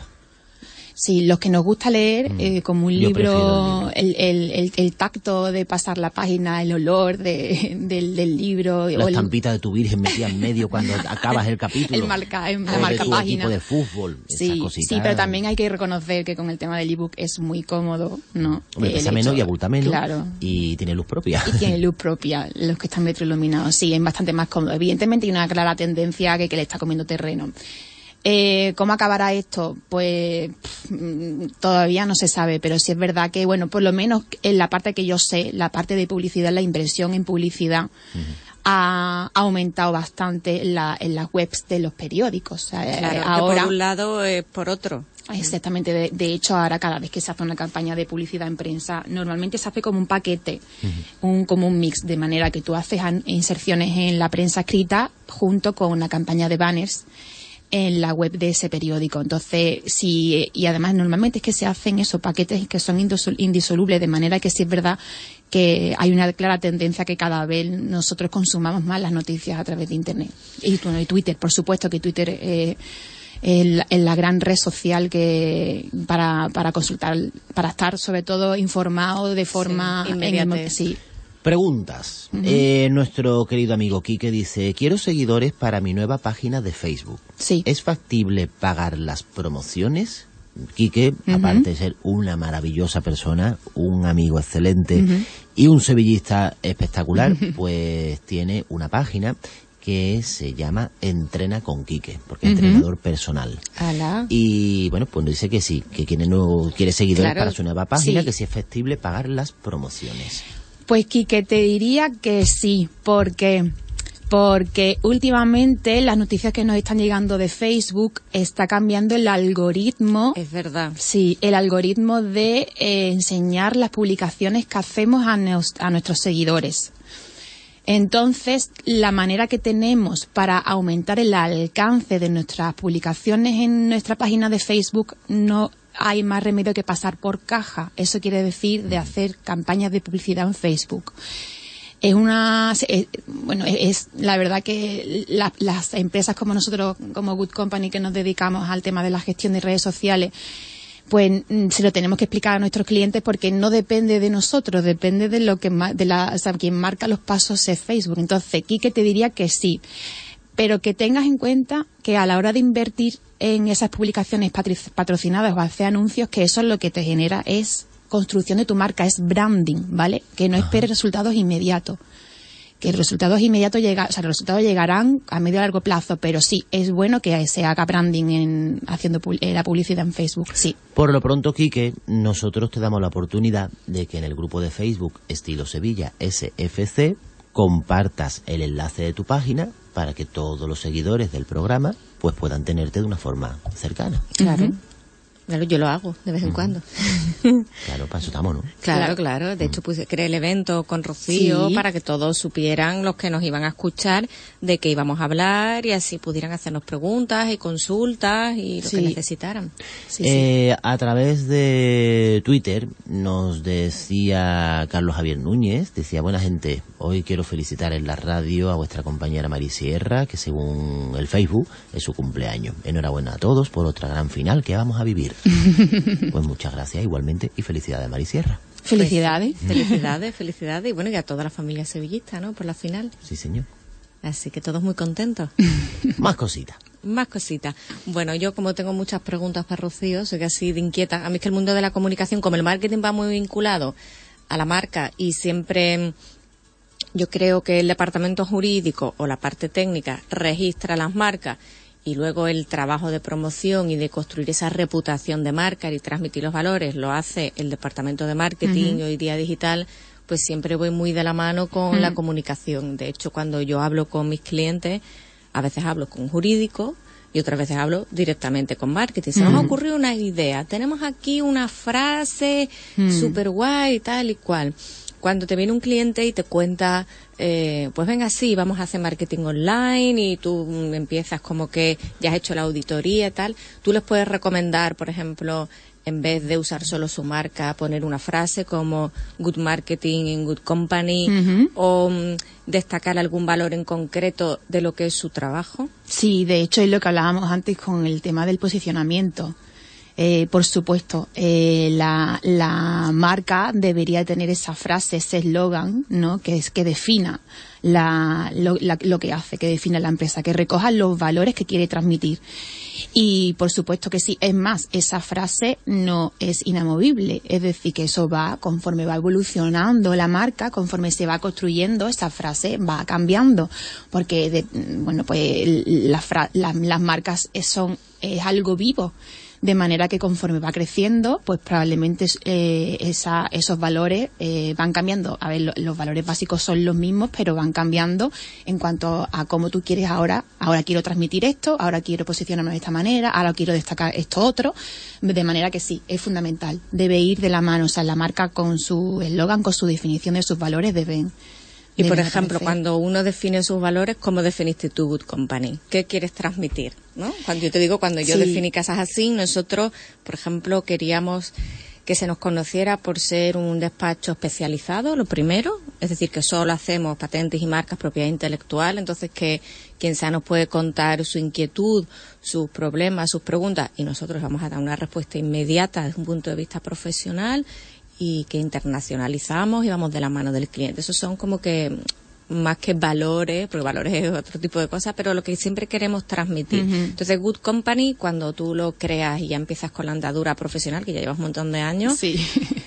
[SPEAKER 3] Sí, los que nos gusta leer,
[SPEAKER 2] Mm.
[SPEAKER 3] eh, como un
[SPEAKER 2] Yo
[SPEAKER 3] libro,
[SPEAKER 2] prefiero
[SPEAKER 3] el, el, el, el tacto de pasar la página, el olor de, del, del libro,
[SPEAKER 2] La
[SPEAKER 3] o el,
[SPEAKER 2] estampita de tu virgen metida en medio cuando acabas el capítulo.
[SPEAKER 3] el marca, el-
[SPEAKER 2] O
[SPEAKER 3] la
[SPEAKER 2] de
[SPEAKER 3] marca
[SPEAKER 2] tu
[SPEAKER 3] página.
[SPEAKER 2] equipo de fútbol. Esas
[SPEAKER 3] Sí,
[SPEAKER 2] cositas.
[SPEAKER 3] sí, pero también hay que reconocer que con el tema del ebook es muy cómodo, ¿no?
[SPEAKER 2] Hombre,
[SPEAKER 3] El
[SPEAKER 2] pesa menos
[SPEAKER 3] hecho-
[SPEAKER 2] y abulta menos.
[SPEAKER 3] Claro.
[SPEAKER 2] Y tiene luz propia.
[SPEAKER 3] Y tiene luz propia, los que están retroiluminados, sí, es bastante más cómodo. Evidentemente hay una clara tendencia que, que le está comiendo terreno. Eh, ¿Cómo acabará esto? Pues pff, mm, todavía no se sabe, pero sí es verdad que, bueno, por lo menos en la parte que yo sé, la parte de publicidad, la inversión en publicidad, uh-huh. ha aumentado bastante en, la, en las webs de los periódicos. O sea,
[SPEAKER 1] Claro,
[SPEAKER 3] eh,
[SPEAKER 1] que
[SPEAKER 3] ahora,
[SPEAKER 1] por un lado es por otro.
[SPEAKER 3] Exactamente, de, de hecho ahora cada vez que se hace una campaña de publicidad en prensa, normalmente se hace como un paquete, uh-huh. un, como un mix, de manera que tú haces an- inserciones en la prensa escrita junto con una campaña de banners en la web de ese periódico. Entonces, sí, y además normalmente es que se hacen esos paquetes que son indisolubles, de manera que sí es verdad que hay una clara tendencia que cada vez nosotros consumamos más las noticias a través de Internet. Y, bueno, y Twitter, por supuesto que Twitter eh, es la, la gran red social que para, para consultar, para estar sobre todo informado de forma...
[SPEAKER 1] Sí,
[SPEAKER 3] en el,
[SPEAKER 1] inmediatez.
[SPEAKER 3] sí.
[SPEAKER 2] Preguntas. Uh-huh. Eh, nuestro querido amigo Quique dice, quiero seguidores para mi nueva página de Facebook.
[SPEAKER 3] Sí.
[SPEAKER 2] ¿Es factible pagar las promociones? Quique, uh-huh. aparte de ser una maravillosa persona, un amigo excelente uh-huh. y un sevillista espectacular, uh-huh. pues tiene una página que se llama Entrena con Quique, porque es uh-huh. entrenador personal.
[SPEAKER 1] Alá.
[SPEAKER 2] Y bueno, pues dice que sí, que quiere, no, quiere seguidores
[SPEAKER 1] claro,
[SPEAKER 2] para su nueva página,
[SPEAKER 3] sí.
[SPEAKER 2] que si es factible pagar las promociones.
[SPEAKER 3] Pues Quique, te diría que sí, porque porque últimamente las noticias que nos están llegando de Facebook está cambiando el algoritmo.
[SPEAKER 1] Es verdad.
[SPEAKER 3] Sí, el algoritmo de eh, enseñar las publicaciones que hacemos a, neos, a nuestros seguidores. Entonces, la manera que tenemos para aumentar el alcance de nuestras publicaciones en nuestra página de Facebook, no hay más remedio que pasar por caja. Eso quiere decir de hacer campañas de publicidad en Facebook. Es una, es, bueno, es la verdad que la, las empresas como nosotros, como Good Company, que nos dedicamos al tema de la gestión de redes sociales, pues se lo tenemos que explicar a nuestros clientes porque no depende de nosotros, depende de lo que de la, o sea, quien marca los pasos es Facebook. Entonces, Quique te diría que sí, pero que tengas en cuenta que a la hora de invertir en esas publicaciones patrocinadas o hacer anuncios, que eso es lo que te genera es construcción de tu marca, es branding, ¿vale? Que no esperes resultados inmediatos. Que los resultados inmediatos llegan, o sea, los resultados llegarán a medio y largo plazo, pero sí, es bueno que se haga branding en haciendo pu- la publicidad en Facebook, sí.
[SPEAKER 2] Por lo pronto, Quique, nosotros te damos la oportunidad de que en el grupo de Facebook Estilo Sevilla S F C compartas el enlace de tu página para que todos los seguidores del programa pues puedan tenerte de una forma cercana.
[SPEAKER 1] Claro. Uh-huh. Claro, yo lo hago de vez en uh-huh. cuando.
[SPEAKER 2] Claro, para eso estamos, ¿no?
[SPEAKER 1] Claro, claro. De hecho, pues creé el evento con Rocío
[SPEAKER 3] sí.
[SPEAKER 1] para que todos supieran, los que nos iban a escuchar, de qué íbamos a hablar y así pudieran hacernos preguntas y consultas y lo sí. que necesitaran.
[SPEAKER 3] Sí,
[SPEAKER 2] eh,
[SPEAKER 3] sí.
[SPEAKER 2] A través de Twitter nos decía Carlos Javier Núñez, decía, buena gente, hoy quiero felicitar en la radio a vuestra compañera Mari Sierra, que según el Facebook es su cumpleaños. Enhorabuena a todos por otra gran final que vamos a vivir. Pues muchas gracias igualmente y felicidades, Mari Sierra.
[SPEAKER 3] Felicidades.
[SPEAKER 1] Pues, felicidades, felicidades y bueno, y a toda la familia sevillista, ¿no? Por la final.
[SPEAKER 2] Sí, señor.
[SPEAKER 1] Así que todos muy contentos.
[SPEAKER 2] Más cositas.
[SPEAKER 1] Más cositas. Bueno, yo como tengo muchas preguntas para Rocío, soy así de inquieta. A mí es que el mundo de la comunicación, como el marketing va muy vinculado a la marca y siempre yo creo que el departamento jurídico o la parte técnica registra las marcas y luego el trabajo de promoción y de construir esa reputación de marca y transmitir los valores lo hace el departamento de marketing uh-huh. hoy día digital, pues siempre voy muy de la mano con uh-huh. la comunicación. De hecho, cuando yo hablo con mis clientes, a veces hablo con jurídico y otras veces hablo directamente con marketing. Se uh-huh. nos ha ocurrido una idea, tenemos aquí una frase uh-huh. súper guay, tal y cual. Cuando te viene un cliente y te cuenta, eh, pues venga, sí, vamos a hacer marketing online y tú empiezas como que ya has hecho la auditoría y tal, tú les puedes recomendar, por ejemplo, en vez de usar solo su marca, poner una frase como good marketing in good company uh-huh. o um, destacar algún valor en concreto de lo que es su trabajo.
[SPEAKER 3] Sí, de hecho es lo que hablábamos antes con el tema del posicionamiento. Eh, por supuesto, eh, la, la marca debería tener esa frase, ese eslogan, ¿no? Que es que defina la, lo, la, lo que hace, que defina la empresa, que recoja los valores que quiere transmitir. Y por supuesto que sí, es más, esa frase no es inamovible, es decir, que eso va, conforme va evolucionando la marca, conforme se va construyendo, esa frase va cambiando, porque, de, bueno, pues la fra, la, las marcas son, es algo vivo. De manera que conforme va creciendo, pues probablemente eh, esa, esos valores eh, van cambiando. A ver, lo, los valores básicos son los mismos, pero van cambiando en cuanto a cómo tú quieres ahora. Ahora quiero transmitir esto, ahora quiero posicionarme de esta manera, ahora quiero destacar esto otro. De manera que sí, es fundamental. Debe ir de la mano, o sea, la marca con su eslogan, con su definición de sus valores deben...
[SPEAKER 1] Y, por ejemplo, cuando uno define sus valores, ¿cómo definiste tu Good Company? ¿Qué quieres transmitir? ¿No? Cuando yo te digo, cuando yo sí. definí Casas Así, nosotros, por ejemplo, queríamos que se nos conociera por ser un despacho especializado, lo primero, es decir, que solo hacemos patentes y marcas, propiedad intelectual, entonces que quien sea nos puede contar su inquietud, sus problemas, sus preguntas, y nosotros vamos a dar una respuesta inmediata desde un punto de vista profesional y que internacionalizamos y vamos de la mano del cliente. Esos son como que más que valores, porque valores es otro tipo de cosas, pero lo que siempre queremos transmitir. Uh-huh. Entonces, Good Company, cuando tú lo creas y ya empiezas con la andadura profesional, que ya llevas un montón de años,
[SPEAKER 3] sí.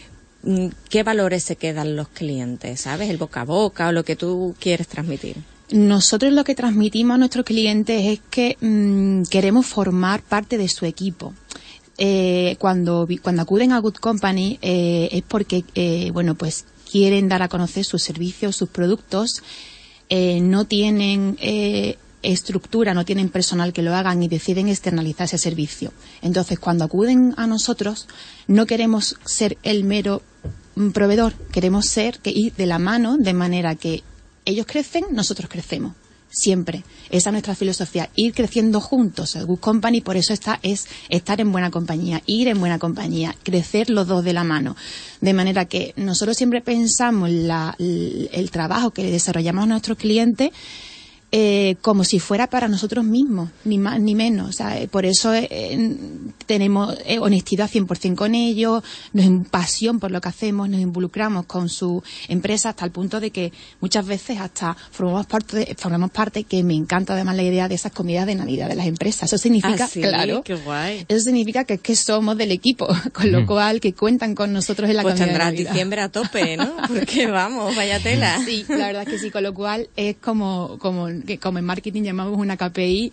[SPEAKER 1] ¿qué valores se quedan los clientes? ¿Sabes? El boca a boca o lo que tú quieres transmitir.
[SPEAKER 3] Nosotros lo que transmitimos a nuestros clientes es que mmm, queremos formar parte de su equipo. Eh, cuando, cuando acuden a Good Company eh, es porque, eh, bueno, pues quieren dar a conocer sus servicios, sus productos, eh, no tienen eh, estructura, no tienen personal que lo hagan y deciden externalizar ese servicio. Entonces, cuando acuden a nosotros, no queremos ser el mero proveedor, queremos ser, que ir de la mano, de manera que ellos crecen, nosotros crecemos. Siempre. Esa es nuestra filosofía, ir creciendo juntos. El Good Company por eso está, es estar en buena compañía, ir en buena compañía, crecer los dos de la mano. De manera que nosotros siempre pensamos la, el, el trabajo que le desarrollamos a nuestros clientes eh, como si fuera para nosotros mismos, ni más ni menos. O sea, por eso eh, tenemos eh, honestidad cien por ciento con ellos, nos pasión por lo que hacemos, nos involucramos con su empresa hasta el punto de que muchas veces hasta formamos parte, de, formamos parte que me encanta además la idea de esas comidas de Navidad de las empresas. Eso significa,
[SPEAKER 1] ah, sí,
[SPEAKER 3] claro,
[SPEAKER 1] qué guay.
[SPEAKER 3] Eso significa que es que somos del equipo, con lo mm. cual que cuentan con nosotros en la
[SPEAKER 1] pues
[SPEAKER 3] comida de Navidad.
[SPEAKER 1] Pues tendrás diciembre a tope, ¿no? Porque vamos, vaya tela.
[SPEAKER 3] Sí, la verdad es que sí, con lo cual es como, como que como en marketing llamamos una K P I,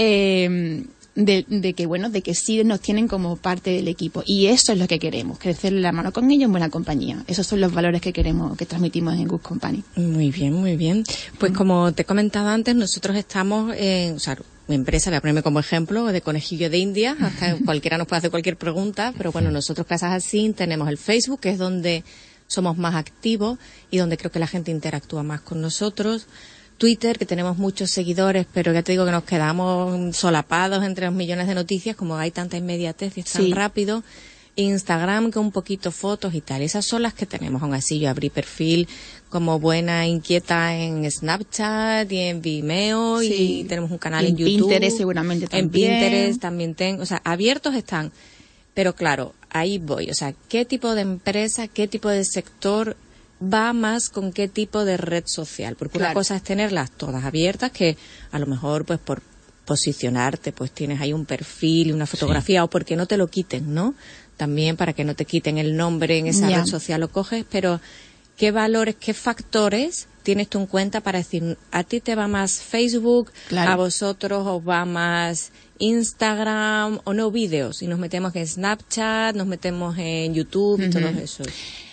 [SPEAKER 3] eh, de, de que bueno, de que sí nos tienen como parte del equipo. Y eso es lo que queremos, crecer la mano con ellos en buena compañía. Esos son los valores que queremos, que transmitimos en Good Company.
[SPEAKER 1] Muy bien, muy bien. Pues mm. como te he comentado antes, nosotros estamos en, o sea, mi empresa, voy a ponerme como ejemplo, de conejillo de India, hasta cualquiera nos puede hacer cualquier pregunta, pero bueno, nosotros Casas Asín tenemos el Facebook, que es donde somos más activos y donde creo que la gente interactúa más con nosotros. Twitter, que tenemos muchos seguidores, pero ya te digo que nos quedamos solapados entre los millones de noticias, como hay tanta inmediatez y es tan sí. rápido. Instagram, que un poquito fotos y tal. Esas son las que tenemos. Aún así, yo abrí perfil como buena inquieta en Snapchat y en Vimeo sí. y tenemos un canal
[SPEAKER 3] y
[SPEAKER 1] en, en YouTube.
[SPEAKER 3] En Pinterest seguramente también.
[SPEAKER 1] En Pinterest también tengo. O sea, abiertos están. Pero claro, ahí voy. O sea, ¿qué tipo de empresa, qué tipo de sector va más con qué tipo de red social? Porque claro. una cosa es tenerlas todas abiertas, que a lo mejor pues por posicionarte pues tienes ahí un perfil y una fotografía, sí. o porque no te lo quiten, ¿no? También para que no te quiten el nombre en esa yeah. red social lo coges, pero ¿qué valores, qué factores tienes tú en cuenta para decir, a ti te va más Facebook, claro. a vosotros os va más Instagram o no vídeos? Y nos metemos en Snapchat, nos metemos en YouTube uh-huh. y todo eso.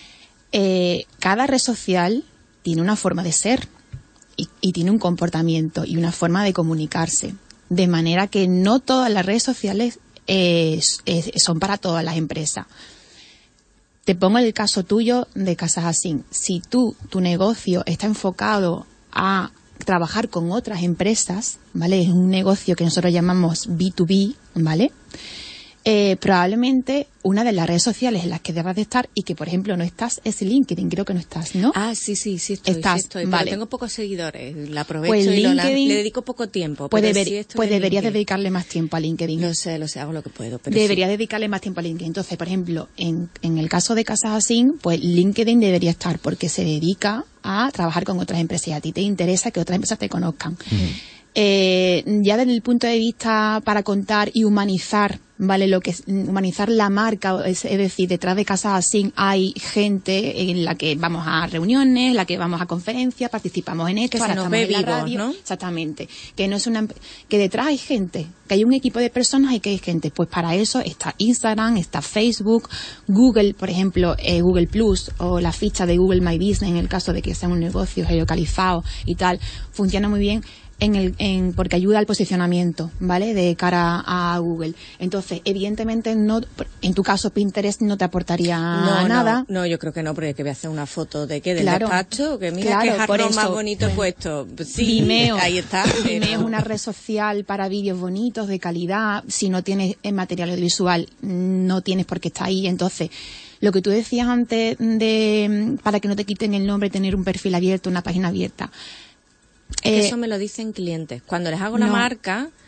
[SPEAKER 3] Eh, cada red social tiene una forma de ser y, y tiene un comportamiento y una forma de comunicarse, de manera que no todas las redes sociales eh, eh, son para todas las empresas. Te pongo el caso tuyo de Casas Asín. Si tú, tu negocio está enfocado a trabajar con otras empresas, ¿vale? Es un negocio que nosotros llamamos B dos B, ¿vale? Eh, probablemente una de las redes sociales en las que debas de estar y que, por ejemplo, no estás es LinkedIn. Creo que no estás, ¿no?
[SPEAKER 1] Ah, sí, sí, sí estoy.
[SPEAKER 3] Estás,
[SPEAKER 1] sí estoy
[SPEAKER 3] vale.
[SPEAKER 1] Pero tengo pocos seguidores. La aprovecho
[SPEAKER 3] pues
[SPEAKER 1] y lo, la,
[SPEAKER 3] LinkedIn,
[SPEAKER 1] le dedico poco tiempo.
[SPEAKER 3] Pues,
[SPEAKER 1] pero
[SPEAKER 3] deber,
[SPEAKER 1] sí
[SPEAKER 3] pues deberías
[SPEAKER 1] LinkedIn.
[SPEAKER 3] dedicarle más tiempo a LinkedIn.
[SPEAKER 1] Lo sé, lo sé, hago lo que puedo. Pero
[SPEAKER 3] deberías
[SPEAKER 1] sí.
[SPEAKER 3] dedicarle más tiempo a LinkedIn. Entonces, por ejemplo, en, en el caso de Casas Asín, pues LinkedIn debería estar porque se dedica a trabajar con otras empresas y a ti te interesa que otras empresas te conozcan. Mm. Eh, ya desde el punto de vista para contar y humanizar, ¿vale? Lo que es humanizar la marca, es, es decir, detrás de Casas Asín hay gente en la que vamos a reuniones, en la que vamos a conferencias, participamos en esto,
[SPEAKER 1] que
[SPEAKER 3] ahora
[SPEAKER 1] se nos
[SPEAKER 3] estamos
[SPEAKER 1] ve
[SPEAKER 3] en la
[SPEAKER 1] vivos,
[SPEAKER 3] radio,
[SPEAKER 1] ¿no?
[SPEAKER 3] Exactamente, que no es una, que detrás hay gente, que hay un equipo de personas y que hay gente. Pues para eso está Instagram, está Facebook, Google, por ejemplo, eh, Google Plus o la ficha de Google My Business en el caso de que sea un negocio geolocalizado y tal, funciona muy bien. En el, en, porque ayuda al posicionamiento, ¿vale? De cara a Google. Entonces, evidentemente, no, en tu caso, Pinterest no te aportaría
[SPEAKER 1] no,
[SPEAKER 3] nada.
[SPEAKER 1] No, no, yo creo que no, porque que voy a hacer una foto de qué, del
[SPEAKER 3] claro,
[SPEAKER 1] despacho, que mira
[SPEAKER 3] claro,
[SPEAKER 1] qué jarrón
[SPEAKER 3] eso,
[SPEAKER 1] más bonito
[SPEAKER 3] bueno,
[SPEAKER 1] he puesto. Sí,
[SPEAKER 3] Vimeo,
[SPEAKER 1] ahí está.
[SPEAKER 3] Vimeo
[SPEAKER 1] pero...
[SPEAKER 3] es una red social para vídeos bonitos, de calidad. Si no tienes material audiovisual, no tienes por qué estar ahí. Entonces, lo que tú decías antes de, para que no te quiten el nombre, tener un perfil abierto, una página abierta.
[SPEAKER 1] Es que eh, eso me lo dicen clientes. Cuando les hago la
[SPEAKER 3] no.
[SPEAKER 1] marca,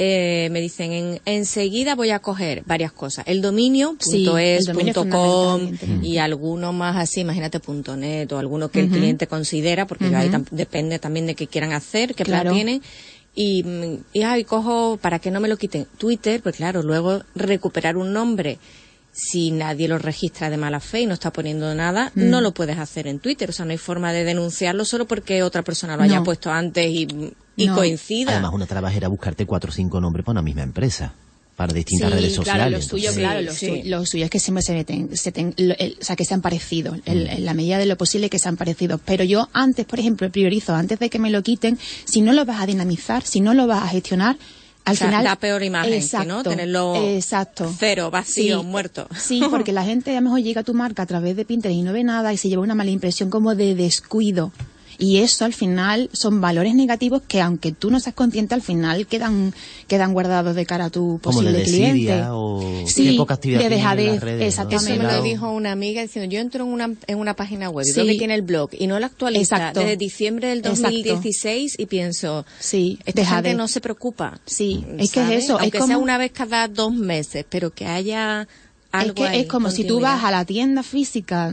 [SPEAKER 1] eh, me dicen, en, enseguida voy a coger varias cosas. El dominio,
[SPEAKER 3] Sí,
[SPEAKER 1] punto es,
[SPEAKER 3] el dominio
[SPEAKER 1] punto com,
[SPEAKER 3] fundamentalmente.
[SPEAKER 1] y algunos más así, imagínate, punto net, o algunos que
[SPEAKER 3] Uh-huh.
[SPEAKER 1] el cliente considera, porque
[SPEAKER 3] Uh-huh.
[SPEAKER 1] ahí tam- depende también de qué quieran hacer, qué
[SPEAKER 3] Claro.
[SPEAKER 1] plan tienen. Y, mm, y ay, cojo, para que no me lo quiten, Twitter, pues claro, luego recuperar un nombre, si nadie lo registra de mala fe y no está poniendo nada,
[SPEAKER 3] Mm.
[SPEAKER 1] no lo puedes hacer en Twitter. O sea, no hay forma de denunciarlo solo porque otra persona lo haya
[SPEAKER 3] No.
[SPEAKER 1] puesto antes y, y
[SPEAKER 3] No.
[SPEAKER 1] coincida.
[SPEAKER 2] Además, una trabajera era buscarte cuatro o cinco nombres para una misma empresa, para distintas
[SPEAKER 3] Sí,
[SPEAKER 2] redes sociales.
[SPEAKER 3] claro, lo suyo,
[SPEAKER 2] entonces-
[SPEAKER 3] claro, lo,
[SPEAKER 1] Sí,
[SPEAKER 3] su-
[SPEAKER 1] sí.
[SPEAKER 3] lo suyo es que siempre se meten, se ten- lo- el- o sea, que sean parecidos, el- en la medida de lo posible que sean parecidos. Pero yo antes, por ejemplo, priorizo, antes de que me lo quiten, si no lo vas a dinamizar, si no lo vas a gestionar, al
[SPEAKER 1] O sea,
[SPEAKER 3] final...
[SPEAKER 1] da peor imagen, que no tenerlo
[SPEAKER 3] exacto.
[SPEAKER 1] cero, vacío,
[SPEAKER 3] Sí,
[SPEAKER 1] muerto.
[SPEAKER 3] Sí, porque la gente a lo mejor llega a tu marca a través de Pinterest y no ve nada y se lleva una mala impresión como de descuido. Y eso al final son valores negativos que aunque tú no seas consciente, al final quedan quedan guardados de cara a tu
[SPEAKER 2] Como
[SPEAKER 3] posible
[SPEAKER 2] de
[SPEAKER 3] cliente.
[SPEAKER 2] desidia o
[SPEAKER 3] Sí,
[SPEAKER 2] qué poca actividad
[SPEAKER 3] de
[SPEAKER 2] tienen en las
[SPEAKER 3] dejadez,
[SPEAKER 2] redes, ¿no?
[SPEAKER 3] exactamente.
[SPEAKER 1] Eso me lo
[SPEAKER 2] Claro.
[SPEAKER 1] dijo una amiga diciendo, yo entro en una, en una página web,
[SPEAKER 3] Sí.
[SPEAKER 1] veo que tiene el blog y no lo actualiza
[SPEAKER 3] Exacto.
[SPEAKER 1] desde diciembre del dos mil dieciséis y pienso,
[SPEAKER 3] Sí,
[SPEAKER 1] esta
[SPEAKER 3] dejadez.
[SPEAKER 1] gente no se preocupa.
[SPEAKER 3] Sí, es que es
[SPEAKER 1] ¿sabes?
[SPEAKER 3] eso, es
[SPEAKER 1] Aunque
[SPEAKER 3] como-
[SPEAKER 1] sea una vez cada dos meses, pero que haya
[SPEAKER 3] Es
[SPEAKER 1] algo
[SPEAKER 3] que
[SPEAKER 1] ahí,
[SPEAKER 3] es como si tú
[SPEAKER 1] continuidad.
[SPEAKER 3] vas a la tienda física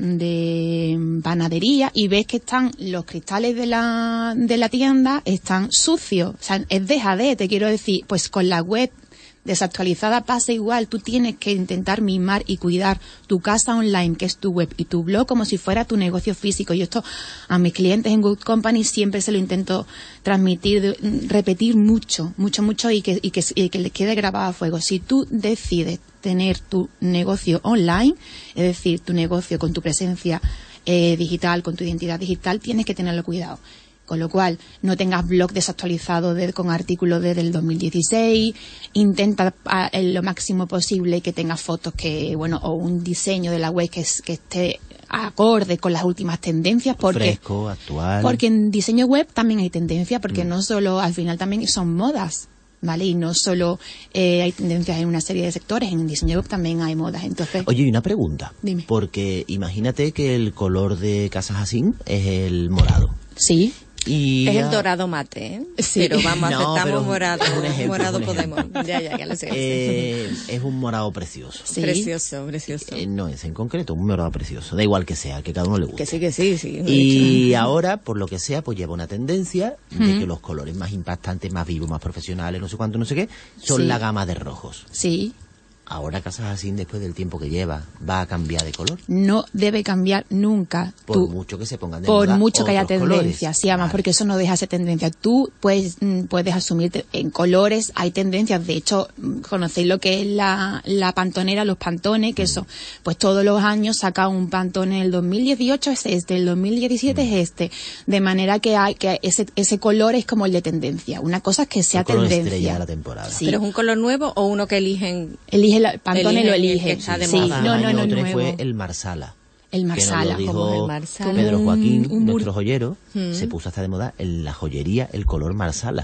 [SPEAKER 3] de panadería y ves que están los cristales de la, de la tienda están sucios. O sea, es dejadez, te quiero decir. Pues con la web desactualizada pasa igual. Tú tienes que intentar mimar y cuidar tu casa online, que es tu web, y tu blog como si fuera tu negocio físico. Y esto a mis clientes en Good Company siempre se lo intento transmitir, de- repetir mucho, mucho, mucho y que, y que, y que les quede grabado a fuego. Si tú decides tener tu negocio online, es decir, tu negocio con tu presencia eh, digital, con tu identidad digital, tienes que tenerlo cuidado. Con lo cual, no tengas blog desactualizado de- con artículos desde el dos mil dieciséis, intenta a, en lo máximo posible que tengas fotos que, bueno, o un diseño de la web que, es- que esté acorde con las últimas tendencias, porque
[SPEAKER 2] Fresco, actual.
[SPEAKER 3] porque en diseño web también hay tendencia, porque no solo, al final también son modas, ¿vale? Y no solo eh, hay tendencias en una serie de sectores, en diseño web también hay modas. Entonces,
[SPEAKER 2] Oye, y una pregunta.
[SPEAKER 3] Dime.
[SPEAKER 2] Porque imagínate que el color de Casa Jacín es el morado.
[SPEAKER 3] sí,
[SPEAKER 2] Y
[SPEAKER 1] Es
[SPEAKER 2] ya-
[SPEAKER 1] el dorado mate, ¿eh?
[SPEAKER 3] Sí.
[SPEAKER 1] Pero vamos,
[SPEAKER 2] No,
[SPEAKER 1] aceptamos
[SPEAKER 2] pero
[SPEAKER 1] morado,
[SPEAKER 2] es un ejemplo,
[SPEAKER 1] morado
[SPEAKER 2] es un
[SPEAKER 1] podemos.
[SPEAKER 2] ejemplo.
[SPEAKER 1] Ya, ya, ya lo sé.
[SPEAKER 2] eh, es un morado precioso.
[SPEAKER 3] sí.
[SPEAKER 1] Precioso, precioso.
[SPEAKER 2] Eh, no es en concreto, un morado precioso. Da igual que sea, que cada uno le guste.
[SPEAKER 1] Que sí, que sí, sí.
[SPEAKER 2] Y ahora, por lo que sea, pues lleva una tendencia de que los colores más impactantes, más vivos, más profesionales, no sé cuánto, no sé qué, son
[SPEAKER 3] Sí.
[SPEAKER 2] la gama de rojos.
[SPEAKER 3] Sí.
[SPEAKER 2] Ahora Casa Jacín, después del tiempo que lleva, va a cambiar de color.
[SPEAKER 3] No debe cambiar nunca.
[SPEAKER 2] Por
[SPEAKER 3] Tú-
[SPEAKER 2] mucho que se pongan de
[SPEAKER 3] por
[SPEAKER 2] moda
[SPEAKER 3] mucho que haya
[SPEAKER 2] otros
[SPEAKER 3] tendencia,
[SPEAKER 2] colores.
[SPEAKER 3] sí, además,
[SPEAKER 2] Vale.
[SPEAKER 3] porque eso no deja ser tendencia. Tú puedes, mm, puedes asumirte en colores, hay tendencias, de hecho, mm, conocéis lo que es la, la pantonera, los pantones, que eso, pues todos los años saca un pantone, el dos mil dieciocho es este, el dos mil diecisiete es este, de manera que hay que ese, ese color es como el de tendencia. Una cosa es que sea
[SPEAKER 2] El color
[SPEAKER 3] tendencia.
[SPEAKER 2] estrella de la temporada.
[SPEAKER 3] Sí.
[SPEAKER 1] ¿Pero es un color nuevo o uno que eligen?
[SPEAKER 3] Elige el pantone,
[SPEAKER 1] Eligen
[SPEAKER 3] lo
[SPEAKER 1] el que
[SPEAKER 3] elige.
[SPEAKER 1] está de
[SPEAKER 3] Sí,
[SPEAKER 1] moda.
[SPEAKER 3] no,
[SPEAKER 2] El
[SPEAKER 3] no,
[SPEAKER 2] año
[SPEAKER 3] no,
[SPEAKER 2] tres
[SPEAKER 3] nuevo.
[SPEAKER 2] fue el Marsala.
[SPEAKER 3] El Marsala,
[SPEAKER 2] que nos lo
[SPEAKER 1] como
[SPEAKER 2] dijo
[SPEAKER 1] el Marsala.
[SPEAKER 2] Pedro
[SPEAKER 3] Como un-
[SPEAKER 2] Joaquín,
[SPEAKER 3] un mur-
[SPEAKER 2] nuestro joyero, se puso hasta de moda en la joyería el color Marsala.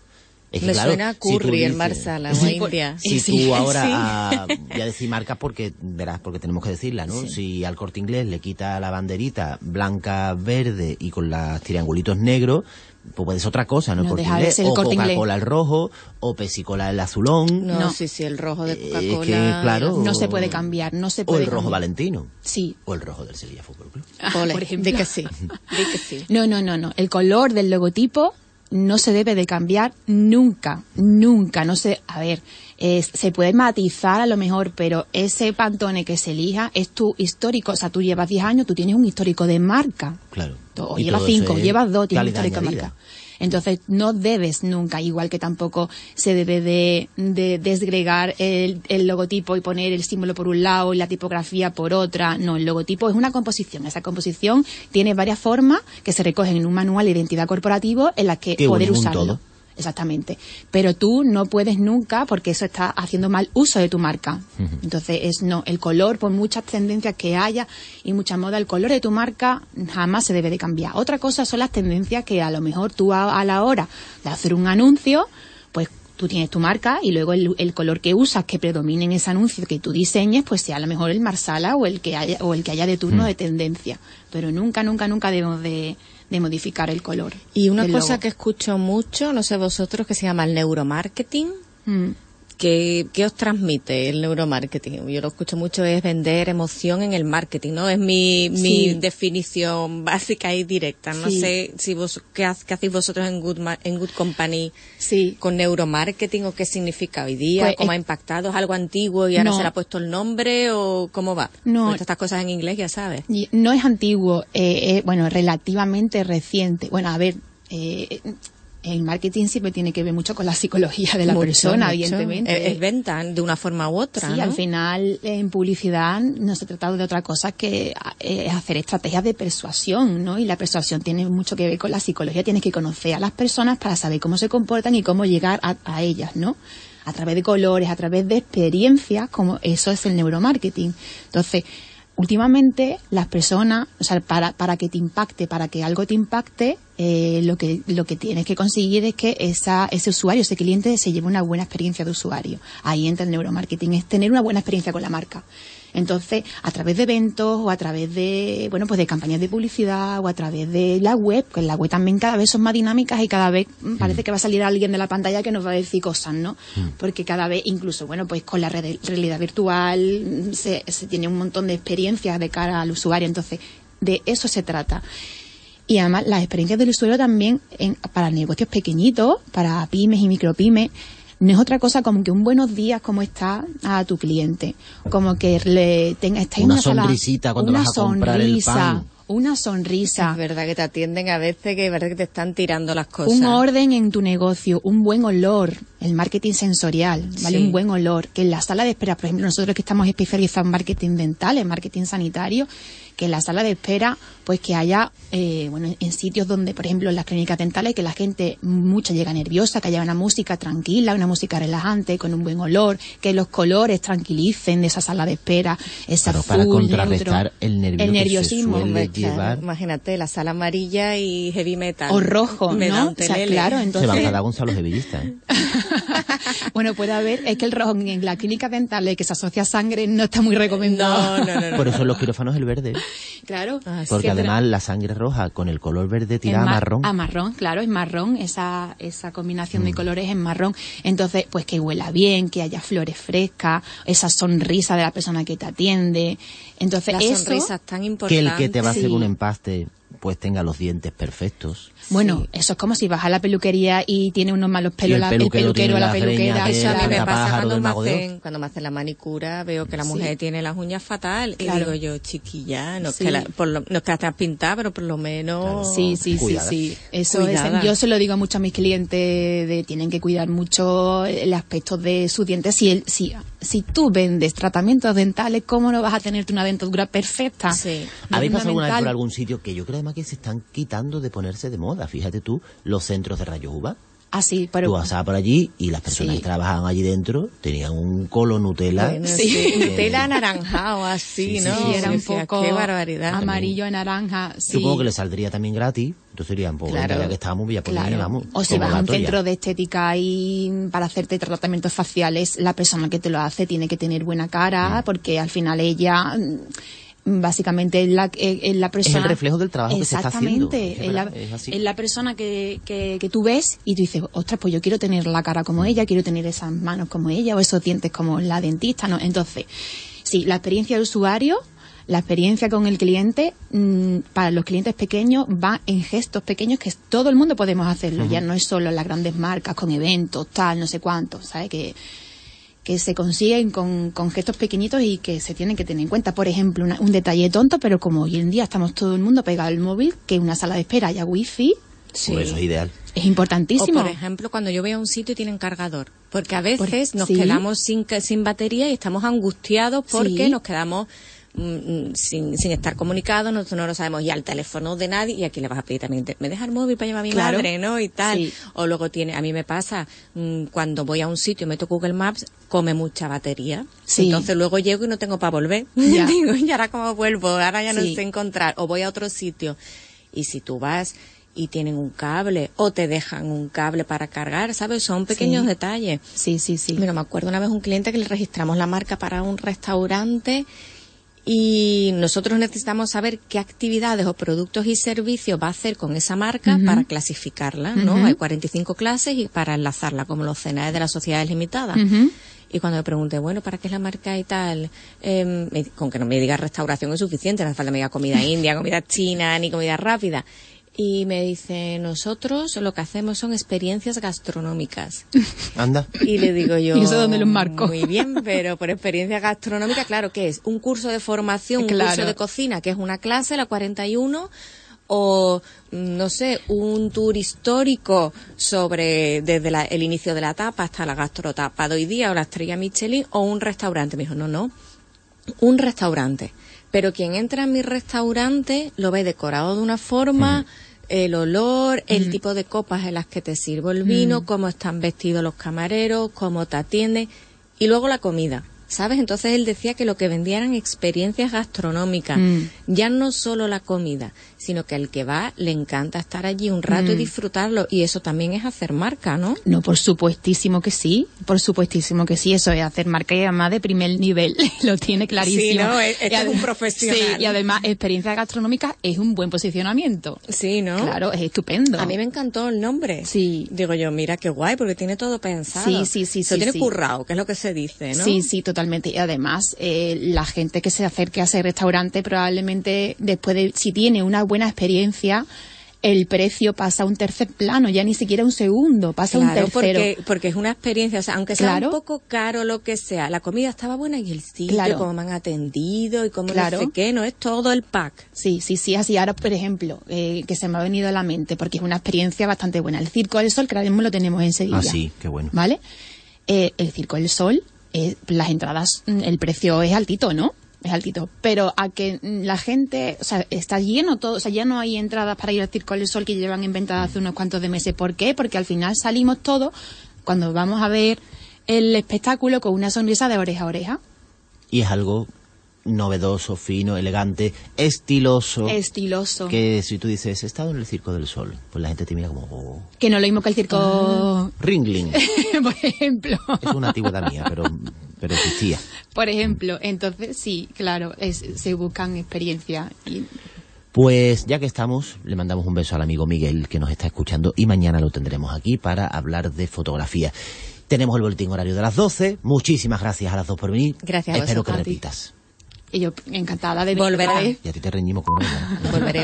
[SPEAKER 2] Es que,
[SPEAKER 1] Me
[SPEAKER 2] claro,
[SPEAKER 1] suena a
[SPEAKER 2] si tú
[SPEAKER 1] curry, el
[SPEAKER 2] dices-
[SPEAKER 1] Marsala, o
[SPEAKER 2] Sí,
[SPEAKER 1] a India.
[SPEAKER 2] Si
[SPEAKER 3] Sí,
[SPEAKER 2] tú ahora,
[SPEAKER 1] sí.
[SPEAKER 2] a- voy a decir marcas porque, verás, porque tenemos que decirla, ¿no? Si al Corte Inglés le quita la banderita blanca, verde y con los triangulitos negros, pues puede ser otra cosa, ¿no? El
[SPEAKER 3] No,
[SPEAKER 2] Corte
[SPEAKER 3] deja de
[SPEAKER 2] Inglés,
[SPEAKER 3] ser el
[SPEAKER 2] o
[SPEAKER 3] Corte Inglés.
[SPEAKER 2] Coca-Cola el rojo, o Pepsi-Cola el azulón,
[SPEAKER 1] No,
[SPEAKER 3] No.
[SPEAKER 1] sí, sí, el rojo de
[SPEAKER 2] Eh,
[SPEAKER 1] Coca-Cola.
[SPEAKER 2] que, claro,
[SPEAKER 3] No se puede cambiar, no se
[SPEAKER 2] o
[SPEAKER 3] puede
[SPEAKER 2] el rojo
[SPEAKER 3] cambiar.
[SPEAKER 2] Valentino,
[SPEAKER 3] Sí.
[SPEAKER 2] o el rojo del Sevilla Fútbol Club.
[SPEAKER 1] Ole,
[SPEAKER 3] por ejemplo.
[SPEAKER 1] di que sí, di que sí.
[SPEAKER 3] No, no, no, no. El color del logotipo no se debe de cambiar nunca, nunca. No se, a ver, es- se puede matizar a lo mejor, pero ese Pantone que se elija es tu histórico. O sea, tú llevas diez años, tú tienes un histórico de marca.
[SPEAKER 2] Claro.
[SPEAKER 3] O
[SPEAKER 2] Y
[SPEAKER 3] llevas
[SPEAKER 2] todo eso
[SPEAKER 3] cinco,
[SPEAKER 2] es
[SPEAKER 3] llevas dos, tienes un
[SPEAKER 2] calidad
[SPEAKER 3] histórico de
[SPEAKER 2] añadida.
[SPEAKER 3] marca. Entonces, no debes nunca, igual que tampoco se debe de, de desgregar el, el logotipo y poner el símbolo por un lado y la tipografía por otra. No, el logotipo es una composición. Esa composición tiene varias formas que se recogen en un manual de identidad corporativo en las que
[SPEAKER 2] Que
[SPEAKER 3] poder
[SPEAKER 2] unen un
[SPEAKER 3] usarlo.
[SPEAKER 2] todo.
[SPEAKER 3] Exactamente. Pero tú no puedes nunca, porque eso está haciendo mal uso de tu marca. Entonces, es no, el color, por muchas tendencias que haya y mucha moda, el color de tu marca jamás se debe de cambiar. Otra cosa son las tendencias que a lo mejor tú a, a la hora de hacer un anuncio, pues tú tienes tu marca y luego el, el color que usas que predomine en ese anuncio que tú diseñes, pues sea a lo mejor el Marsala o el que haya, o el que haya de turno de tendencia. Pero nunca, nunca, nunca debemos de, de modificar el color.
[SPEAKER 1] Y una
[SPEAKER 3] del
[SPEAKER 1] cosa
[SPEAKER 3] logo.
[SPEAKER 1] que escucho mucho, no sé vosotros, que se llama el neuromarketing,
[SPEAKER 3] Mm.
[SPEAKER 1] ¿Qué, ¿Qué os transmite el neuromarketing? Yo lo escucho mucho, es vender emoción en el marketing, ¿no? Es mi,
[SPEAKER 3] Sí.
[SPEAKER 1] mi definición básica y directa. No
[SPEAKER 3] Sí.
[SPEAKER 1] sé si vos, ¿qué, ha- qué hacéis vosotros en Good, Ma- en Good Company
[SPEAKER 3] Sí.
[SPEAKER 1] con neuromarketing o qué significa hoy día?
[SPEAKER 3] Pues
[SPEAKER 1] ¿Cómo
[SPEAKER 3] es-
[SPEAKER 1] ha impactado? ¿Es algo antiguo y ahora
[SPEAKER 3] No.
[SPEAKER 1] se le ha puesto el nombre o cómo va?
[SPEAKER 3] No.
[SPEAKER 1] Porque estas cosas en inglés ya sabes.
[SPEAKER 3] Y no es antiguo, eh, eh, bueno, relativamente reciente. Bueno, a ver, eh, el marketing siempre tiene que ver mucho con la psicología de la
[SPEAKER 1] Mucho,
[SPEAKER 3] persona,
[SPEAKER 1] mucho.
[SPEAKER 3] evidentemente.
[SPEAKER 1] Es, es venta de una forma u otra,
[SPEAKER 3] Sí,
[SPEAKER 1] ¿no?
[SPEAKER 3] al final en publicidad no se trata de otra cosa que eh, hacer estrategias de persuasión, ¿no? Y la persuasión tiene mucho que ver con la psicología. Tienes que conocer a las personas para saber cómo se comportan y cómo llegar a, a ellas, ¿no? A través de colores, a través de experiencias, como eso es el neuromarketing. Entonces, últimamente las personas, o sea, para, para que te impacte, para que algo te impacte, eh, lo que lo que tienes que conseguir es que esa, ese usuario, ese cliente se lleve una buena experiencia de usuario. Ahí entra el neuromarketing, es tener una buena experiencia con la marca. Entonces, a través de eventos o a través de, bueno, pues de campañas de publicidad o a través de la web, que en la web también cada vez son más dinámicas y cada vez mm, parece que va a salir alguien de la pantalla que nos va a decir cosas, ¿no? Porque cada vez, incluso, bueno, pues con la red- realidad virtual mm, se, se tiene un montón de experiencias de cara al usuario. Entonces, de eso se trata. Y además, las experiencias del usuario también en, para negocios pequeñitos, para pymes y micropymes, no es otra cosa como que un buenos días, ¿cómo está a tu cliente? Como que le tenga, está en
[SPEAKER 2] Una
[SPEAKER 3] una sala-
[SPEAKER 2] sonrisita cuando
[SPEAKER 3] una
[SPEAKER 2] vas a comprar el
[SPEAKER 3] sonrisa,
[SPEAKER 2] pan.
[SPEAKER 3] Una sonrisa,
[SPEAKER 1] Es verdad que te atienden a veces que es verdad que te están tirando las cosas.
[SPEAKER 3] un orden en tu negocio, un buen olor, el marketing sensorial, ¿vale?
[SPEAKER 1] Sí.
[SPEAKER 3] Un buen olor. Que en la sala de espera, por ejemplo, nosotros que estamos especializados en marketing dental, en marketing sanitario, que en la sala de espera, pues que haya, eh, bueno, en sitios donde, por ejemplo, en las clínicas dentales, que la gente mucha llega nerviosa, que haya una música tranquila, una música relajante, con un buen olor, que los colores tranquilicen de esa sala de espera, ese
[SPEAKER 2] Claro, para
[SPEAKER 3] azul,
[SPEAKER 2] contrarrestar
[SPEAKER 3] neutro,
[SPEAKER 2] el nervio
[SPEAKER 3] el
[SPEAKER 2] que se
[SPEAKER 3] nerviosismo.
[SPEAKER 2] suele
[SPEAKER 1] Hombre, claro,
[SPEAKER 2] llevar.
[SPEAKER 1] imagínate, la sala amarilla y heavy metal.
[SPEAKER 3] O rojo,
[SPEAKER 1] Me
[SPEAKER 3] ¿no?
[SPEAKER 1] da un
[SPEAKER 3] O sea,
[SPEAKER 1] telele.
[SPEAKER 3] claro,
[SPEAKER 2] Se
[SPEAKER 3] entonces...
[SPEAKER 2] van a dar Gonzalo Sevillista, ¿eh?
[SPEAKER 3] Bueno, puede haber, es que el rojo en la clínica dental que se asocia a sangre no está muy recomendado.
[SPEAKER 1] No, no, no, no.
[SPEAKER 2] Por eso en los quirófanos el verde.
[SPEAKER 3] Claro.
[SPEAKER 1] Ah, sí.
[SPEAKER 2] Porque
[SPEAKER 3] Que
[SPEAKER 2] además la sangre roja con el color verde
[SPEAKER 3] es
[SPEAKER 2] tira a
[SPEAKER 3] ma-
[SPEAKER 2] marrón.
[SPEAKER 3] A marrón, claro, es marrón, esa, esa combinación
[SPEAKER 2] Mm.
[SPEAKER 3] de colores es marrón. Entonces, pues que huela bien, que haya flores frescas, esa sonrisa de la persona que te atiende. Entonces,
[SPEAKER 1] La
[SPEAKER 3] eso,
[SPEAKER 1] sonrisa es tan
[SPEAKER 2] Que
[SPEAKER 1] importante.
[SPEAKER 2] el que te va a hacer
[SPEAKER 3] Sí.
[SPEAKER 2] un empaste pues tenga los dientes perfectos.
[SPEAKER 3] bueno,
[SPEAKER 1] Sí.
[SPEAKER 3] eso es como si vas a la peluquería y tiene unos malos pelos
[SPEAKER 2] el
[SPEAKER 3] la- el
[SPEAKER 2] peluquero
[SPEAKER 3] peluquero,
[SPEAKER 2] tiene
[SPEAKER 3] la
[SPEAKER 2] las
[SPEAKER 3] peluquera.
[SPEAKER 2] greñas de-
[SPEAKER 1] Eso a mí me
[SPEAKER 2] Pájaro
[SPEAKER 1] pasa cuando
[SPEAKER 2] del
[SPEAKER 1] me,
[SPEAKER 2] Mago de
[SPEAKER 1] hacen, cuando me hacen la manicura, veo que la
[SPEAKER 3] Sí.
[SPEAKER 1] mujer tiene las uñas fatal y
[SPEAKER 3] Claro.
[SPEAKER 1] digo yo, chiquilla, no es
[SPEAKER 3] Sí.
[SPEAKER 1] que, la, por lo, no es que las tengas pintadas, pero por lo menos...
[SPEAKER 3] Sí, sí, sí,
[SPEAKER 2] Cuidada.
[SPEAKER 3] sí. Eso
[SPEAKER 1] Cuidada.
[SPEAKER 3] es, yo se lo digo mucho a mis clientes, de tienen que cuidar mucho el aspecto de sus dientes. Si, el, si, si tú vendes tratamientos dentales, ¿cómo no vas a tener una dentadura perfecta?
[SPEAKER 1] Sí.
[SPEAKER 3] No
[SPEAKER 2] ¿Habéis
[SPEAKER 3] es
[SPEAKER 2] pasado alguna vez por
[SPEAKER 3] fundamental.
[SPEAKER 2] algún sitio que yo creo además que se están quitando de ponerse de moda? Fíjate tú, los centros de rayos U V A.
[SPEAKER 3] Ah, sí, pero...
[SPEAKER 2] Tú pasabas por allí y las personas
[SPEAKER 3] Sí.
[SPEAKER 2] que trabajaban allí dentro tenían un colo Nutella.
[SPEAKER 1] Bueno,
[SPEAKER 3] Sí.
[SPEAKER 1] sí. Nutella anaranjado, así,
[SPEAKER 2] Sí, sí,
[SPEAKER 1] ¿no?
[SPEAKER 3] Sí,
[SPEAKER 2] sí,
[SPEAKER 3] era
[SPEAKER 1] Y
[SPEAKER 3] un
[SPEAKER 1] decías,
[SPEAKER 3] poco
[SPEAKER 1] qué barbaridad.
[SPEAKER 3] amarillo a naranja. Sí.
[SPEAKER 2] Supongo que le saldría también gratis. Entonces dirían, pues
[SPEAKER 1] Claro.
[SPEAKER 2] venga, ya que estábamos, ya pues
[SPEAKER 3] Claro.
[SPEAKER 2] venga, vamos.
[SPEAKER 3] O si
[SPEAKER 2] como
[SPEAKER 3] vas a un
[SPEAKER 2] la toya.
[SPEAKER 3] centro de estética y para hacerte tratamientos faciales, la persona que te lo hace tiene que tener buena cara, porque al final ella mm, básicamente es la, es, es la persona...
[SPEAKER 2] el reflejo del trabajo que se está haciendo.
[SPEAKER 3] Exactamente.
[SPEAKER 2] Es que
[SPEAKER 3] Es la,
[SPEAKER 2] verdad, es así.
[SPEAKER 3] es la persona que, que, que tú ves y tú dices, ostras, pues yo quiero tener la cara como ella, quiero tener esas manos como ella o esos dientes como la dentista, ¿no? Entonces, sí, la experiencia del usuario, la experiencia con el cliente, mmm, para los clientes pequeños va en gestos pequeños que todo el mundo podemos hacerlo. Ya no es solo las grandes marcas con eventos, tal, no sé cuántos, ¿sabes? Que, que se consiguen con, con gestos pequeñitos y que se tienen que tener en cuenta. Por ejemplo, una- un detalle tonto, pero como hoy en día estamos todo el mundo pegado al móvil, que en una sala de espera haya wifi,
[SPEAKER 1] Sí.
[SPEAKER 2] Pues eso es ideal.
[SPEAKER 3] es importantísimo.
[SPEAKER 1] O, por ejemplo, cuando yo voy a un sitio y tienen cargador. Porque a veces
[SPEAKER 3] Por-
[SPEAKER 1] nos
[SPEAKER 3] sí.
[SPEAKER 1] quedamos sin, que- sin batería y estamos angustiados porque
[SPEAKER 3] Sí.
[SPEAKER 1] nos quedamos mm, sin, sin estar comunicados, nosotros no lo sabemos ya el teléfono de nadie y aquí le vas a pedir también, te- me deja el móvil para llamar a mi
[SPEAKER 3] Claro.
[SPEAKER 1] madre, ¿no? Y tal.
[SPEAKER 3] Sí.
[SPEAKER 1] O luego tiene, a mí me pasa, mm, cuando voy a un sitio y meto Google Maps, come mucha batería.
[SPEAKER 3] Sí.
[SPEAKER 1] Entonces luego llego y no tengo para volver.
[SPEAKER 3] Ya.
[SPEAKER 1] Digo, ¿y ahora cómo vuelvo? Ahora ya no
[SPEAKER 3] Sí.
[SPEAKER 1] sé encontrar. O voy a otro sitio. Y si tú vas y tienen un cable o te dejan un cable para cargar, ¿sabes? Son pequeños
[SPEAKER 3] Sí.
[SPEAKER 1] detalles.
[SPEAKER 3] Sí, sí, sí.
[SPEAKER 1] Mira, me acuerdo una vez un cliente que le registramos la marca para un restaurante Y nosotros necesitamos saber qué actividades o productos y servicios va a hacer con esa marca uh-huh. para clasificarla, ¿no? Uh-huh. Hay cuarenta y cinco clases y para enlazarla, como los C N A E de las sociedades limitadas. Uh-huh. Y cuando me pregunté, bueno, ¿para qué es la marca y tal? Eh, con que no me diga restauración es suficiente, no hace falta que me diga comida india, comida china, ni comida rápida. Y me dice, nosotros lo que hacemos son experiencias gastronómicas.
[SPEAKER 2] Anda.
[SPEAKER 1] Y le digo yo,
[SPEAKER 3] ¿y eso dónde lo marco?
[SPEAKER 1] Muy bien, pero por experiencia gastronómica, claro, ¿qué es? Un curso de formación,
[SPEAKER 3] claro.
[SPEAKER 1] un curso de cocina, que es una clase, la cuarenta y uno, o, no sé, un tour histórico sobre desde la, el inicio de la tapa hasta la gastrotapa de hoy día, o la estrella Michelin, o un restaurante. Me dijo, no, no, un restaurante. Pero quien entra en mi restaurante lo ve decorado de una forma, mm. el olor, el mm. tipo de copas en las que te sirvo el vino, mm. cómo están vestidos los camareros, cómo te atienden, y luego la comida, ¿sabes? Entonces él decía que lo que vendía eran experiencias gastronómicas, mm. ya no solo la comida, sino que al que va le encanta estar allí un rato mm. y disfrutarlo, y eso también es hacer marca, ¿no?
[SPEAKER 3] No, por supuestísimo que sí, por supuestísimo que sí, eso es hacer marca y además de primer nivel, lo tiene clarísimo.
[SPEAKER 1] Sí, ¿no? Este es un profesional.
[SPEAKER 3] Sí, y además experiencia gastronómica es un buen posicionamiento.
[SPEAKER 1] Sí, ¿no?
[SPEAKER 3] Claro, es estupendo.
[SPEAKER 1] A mí me encantó el nombre.
[SPEAKER 3] Sí.
[SPEAKER 1] Digo yo, mira qué guay, porque tiene todo pensado.
[SPEAKER 3] Sí, sí, sí.
[SPEAKER 1] Se
[SPEAKER 3] sí,
[SPEAKER 1] tiene
[SPEAKER 3] sí.
[SPEAKER 1] currado, que es lo que se dice, ¿no?
[SPEAKER 3] Sí, sí, totalmente. Y además, eh, la gente que se acerque a ese restaurante probablemente después de, si tiene una buena experiencia, el precio pasa a un tercer plano, ya ni siquiera un segundo, pasa a
[SPEAKER 1] claro,
[SPEAKER 3] un tercero.
[SPEAKER 1] Porque, porque es una experiencia, o sea, aunque sea
[SPEAKER 3] claro.
[SPEAKER 1] un poco caro lo que sea, la comida estaba buena y el sitio,
[SPEAKER 3] claro.
[SPEAKER 1] cómo me han atendido y cómo
[SPEAKER 3] claro.
[SPEAKER 1] no sé qué, no es todo el pack.
[SPEAKER 3] Sí, sí, sí, así ahora, por ejemplo, eh, que se me ha venido a la mente, porque es una experiencia bastante buena. El Circo del Sol, que ahora mismo lo tenemos en Sevilla.
[SPEAKER 2] Ah, sí, qué bueno.
[SPEAKER 3] ¿Vale? Eh, el Circo del Sol, eh, las entradas, el precio es altito, ¿no? Es altito, pero a que la gente, o sea, está lleno todo, o sea, ya no hay entradas para ir al Circo del Sol que llevan inventadas hace unos cuantos de meses. ¿Por qué? Porque al final salimos todos, cuando vamos a ver el espectáculo, con una sonrisa de oreja a oreja.
[SPEAKER 2] Y es algo novedoso, fino, elegante, estiloso.
[SPEAKER 3] Estiloso.
[SPEAKER 2] Que si tú dices, he estado en el Circo del Sol, pues la gente te mira como... Oh.
[SPEAKER 3] Que no lo mismo que el circo...
[SPEAKER 2] Ah, Ringling.
[SPEAKER 3] Por ejemplo.
[SPEAKER 2] Es una antigüedad mía, pero... pero existía.
[SPEAKER 3] Por ejemplo, entonces sí, claro, es, se buscan experiencias. Y...
[SPEAKER 2] Pues ya que estamos, le mandamos un beso al amigo Miguel que nos está escuchando y mañana lo tendremos aquí para hablar de fotografía. Tenemos el boletín horario de las doce. Muchísimas gracias a las dos por venir.
[SPEAKER 1] Gracias a
[SPEAKER 2] Espero que
[SPEAKER 1] vosotros,
[SPEAKER 2] repitas.
[SPEAKER 3] Y yo encantada de
[SPEAKER 1] volver.
[SPEAKER 2] Y a ti te reñimos con ella, ¿no?
[SPEAKER 1] Volveré.